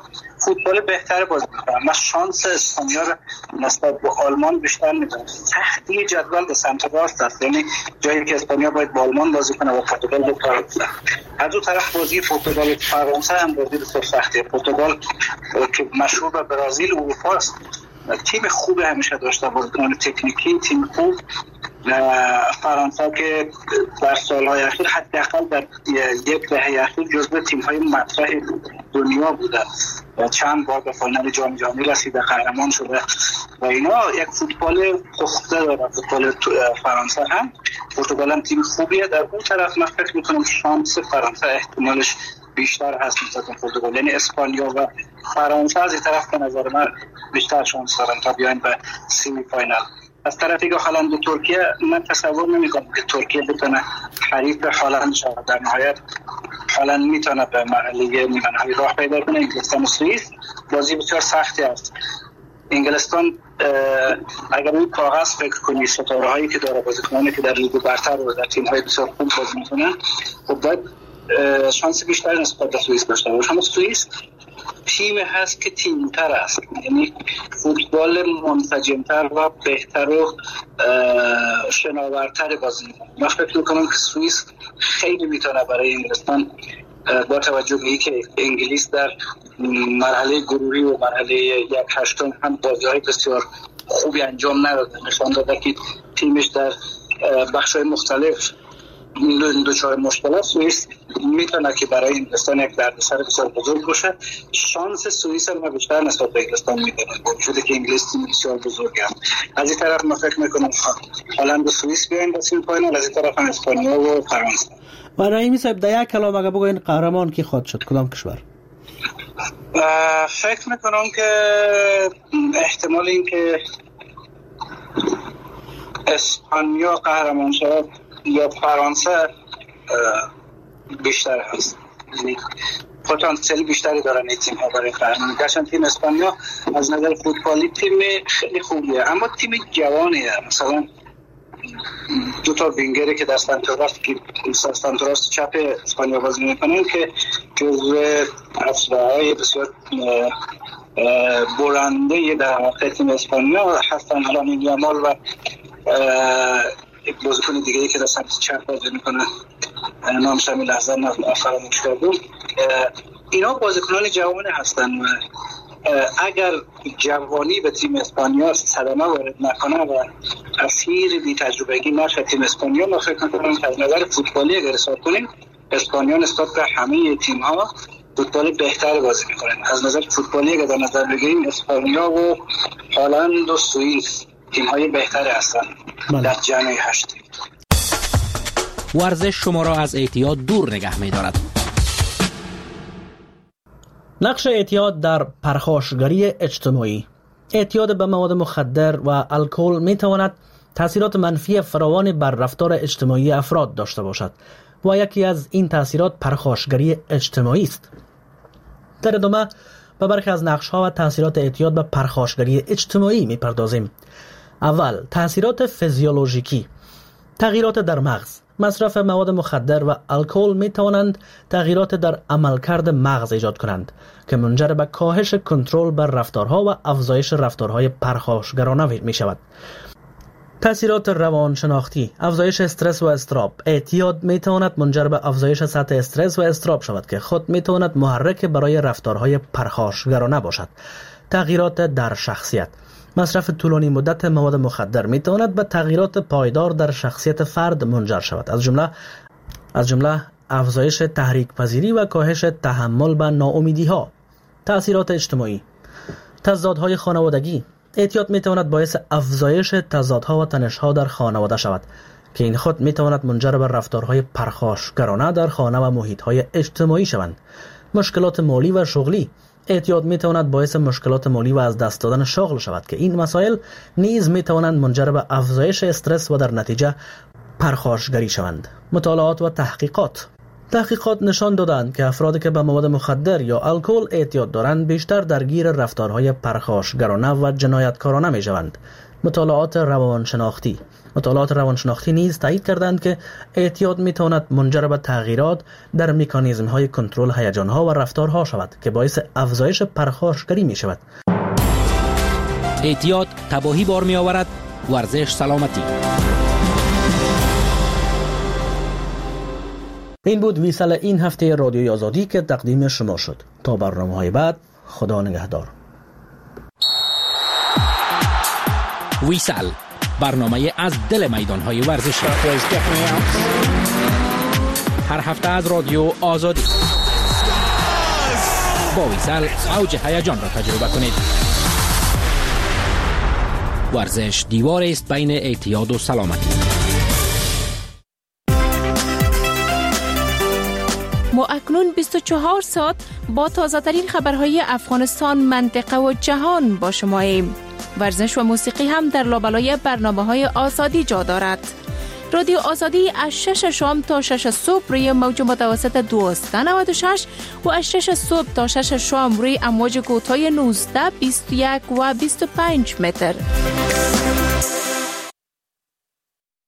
فوتبال بهتر بازی میکنن. من شانس اسپانیا رو نسبت به آلمان بیشتر میدونم. سختی جدول به سمت راست است، یعنی جایی که اسپانیا باید با آلمان بازی کنه و پرتغال با فرانسه. از اون طرف بازی پرتغال فرانسه هم بازی بسیار سختیه. پرتغال که مشهور به برزیل و اروپا است، تیم خوب همیشه داشته، بازیکن تکنیکی تیم خوب. فرانسه که در سالهای اخیر حداقل در یک دهه اخیر جزو تیم‌های مطرح دنیا بوده و چند بار به فینال جام جهانی رسیده، قهرمان شده و اینا. یک فوتبال پخته داره فوتبال فرانسه. هم پرتغال هم تیم خوبیه. در اون طرف من فکر می‌کنم شانس فرانسه احتمالش بیشتر هست نسبت به پرتغال، یعنی اسپانیا و فرانسه از این طرف به نظر من بیشتر شانس دارن تا بیاین به سیمی فاینال. از طرفی که هلند و ترکیه، من تصور نمی‌کنم که ترکیه بتونه حریف هلند شود. در نهایت هلند میتونه به مرحله نیمه نهایی راه پیدا کنه. انگلستان و سوئیس بازی بسیار سختی است. انگلستان اگر روی کاغذ فکر کنی ستاره هایی که داره، بازیکنانی که در لیگ برتر و در تیم های بسیار خوب بازی میکنن، خب باید شانس بیشتر نسبت به سوئیس داشته باشه. اما سوئیس تیم هست که تیم‌تر است، یعنی فوتبال منسجم‌تر و بهتر و شناورتر بازی می‌کنه. من فکر می‌کنم که سوئیس خیلی میتونه برای انگلستان، با توجه به اینکه انگلیس در مرحله گروهی و مرحله یک هشتم هم بازی‌های بسیار خوبی انجام نداده، نشان داده که تیمش در بخش‌های مختلف دوچار مشکلات. سوئیس میتونه که برای انگلستان یک دردسر بسیار بزرگ باشه. شانس سوئیس رو بیشتر نسبت به انگلستان میدونم، با وجودی که انگلیس تیم بسیار بزرگه. از این طرف من فکر میکنم هلند و سوئیس بیاین به سیمی فاینال، از این طرف هم اسپانیا و فرانسه. و رحیمی صاحب در یک کلام اگه بگوین قهرمان کی خواهد شد، کدام کشور؟ فکر میکنم که احتمال این که اسپانیا قهرمان شود یا فرانسه بیشتر هست، یعنی پتانسیل بیشتری دارن این تیم ها برای قهرمانی. گرچه تیم اسپانیا از نظر فوتبالی تیم خیلی خوبیه، اما تیم جوانیه. مثلا دو تا وینگری که در سمت راست که سمت راست چپ اسپانیا بازی میکنن که جزو اسلحه‌های بسیار برنده در واقع تیم اسپانیا هستن. لامین یامال و یک بازیکن دیگه‌ای که در سمت چپ بازی میکنه، نامش هم لحظه فراموش کردم. اینا بازیکنان جوان هستن و اگر جوانی به تیم اسپانیا صدمه وارد نکنه و اثیر بی تجربگی نشه تیم اسپانیا، ما فکر می‌کنم که از نظر فوتبالی اگر حساب کنیم اسپانیا نسبت به همه تیم‌ها فوتبال بهتر بازی می‌کنه. از نظر فوتبالی اگر در نظر بگیریم اسپانیا و هلند و سوئیس تیم‌های بهتری هستن در جمع هشتی. ورزش شما را از اعتیاد دور نگه می‌دارد. نقش اعتیاد در پرخاشگری اجتماعی. اعتیاد به مواد مخدر و الکل می تواند تأثیرات منفی فراوانی بر رفتار اجتماعی افراد داشته باشد و یکی از این تأثیرات پرخاشگری اجتماعی است. در ادامه به برخی از نقش‌ها و تأثیرات اعتیاد به پرخاشگری اجتماعی می پردازیم. اول، تأثیرات فیزیولوژیکی. تغییرات در مغز. مصرف مواد مخدر و الکل می توانند تغییرات در عملکرد مغز ایجاد کنند که منجر به کاهش کنترل بر رفتارها و افزایش رفتارهای پرخاشگرانه می شود. تأثیرات روانشناختی. افزایش استرس و اضطراب. اعتیاد می تواند منجر به افزایش سطح استرس و اضطراب شود که خود می تواند محرک برای رفتارهای پرخاشگرانه باشد. تغییرات در شخصیت. مصرف طولانی مدت مواد مخدر می تواند به تغییرات پایدار در شخصیت فرد منجر شود، از جمله از جمله افزایش تحریک پذیری و کاهش تحمل به ناامیدی ها. تأثیرات اجتماعی. تضادهای خانوادگی. اعتیاد می تواند باعث افزایش تضادها و تنش‌ها در خانواده شود که این خود می تواند منجر به رفتارهای پرخاشگرانه در خانه و محیط‌های اجتماعی شوند. مشکلات مالی و شغلی. اعتیاد می تواند باعث مشکلات مالی و از دست دادن شغل شود که این مسائل نیز می توانند منجر به افزایش استرس و در نتیجه پرخاشگری شوند. مطالعات و تحقیقات. تحقیقات نشان دادند که افرادی که به مواد مخدر یا الکل اعتیاد دارند بیشتر درگیر رفتارهای پرخاشگرانه و جنایتکارانه می شوند. مطالعات روانشناختی مطالعات روانشناختی نیز تایید کردند که اعتیاد میتواند منجر به تغییرات در مکانیزم های کنترل هیجان ها و رفتارها شود که باعث افزایش پرخاشگری می شود. اعتیاد تباهی بار می آورد، ورزش سلامتی. این بود ویسال این هفته رادیوی آزادی که تقدیم شما شد. تا برنامه‌های بعد، خدا نگهدار. ویسال، برنامه از دل میدان‌های ورزشی. هر هفته از رادیو آزادی. با ویسال اوج هیجان را تجربه کنید. ورزش دیوار است بین اعتیاد و سلامتی. ما اکنون بیست و چهار ساعت با تازه ترین خبرهای افغانستان، منطقه و جهان با شما ایم. ورزش و موسیقی هم در لابلای برنامه‌های آزادی جا دارد. رادیو آزادی از شش شام تا شش صبح روی موج متوسط دویست و نود و شش و از شش صبح تا شش شام روی امواج کوتاه نوزده، بیست و یک و بیست و پنج متر.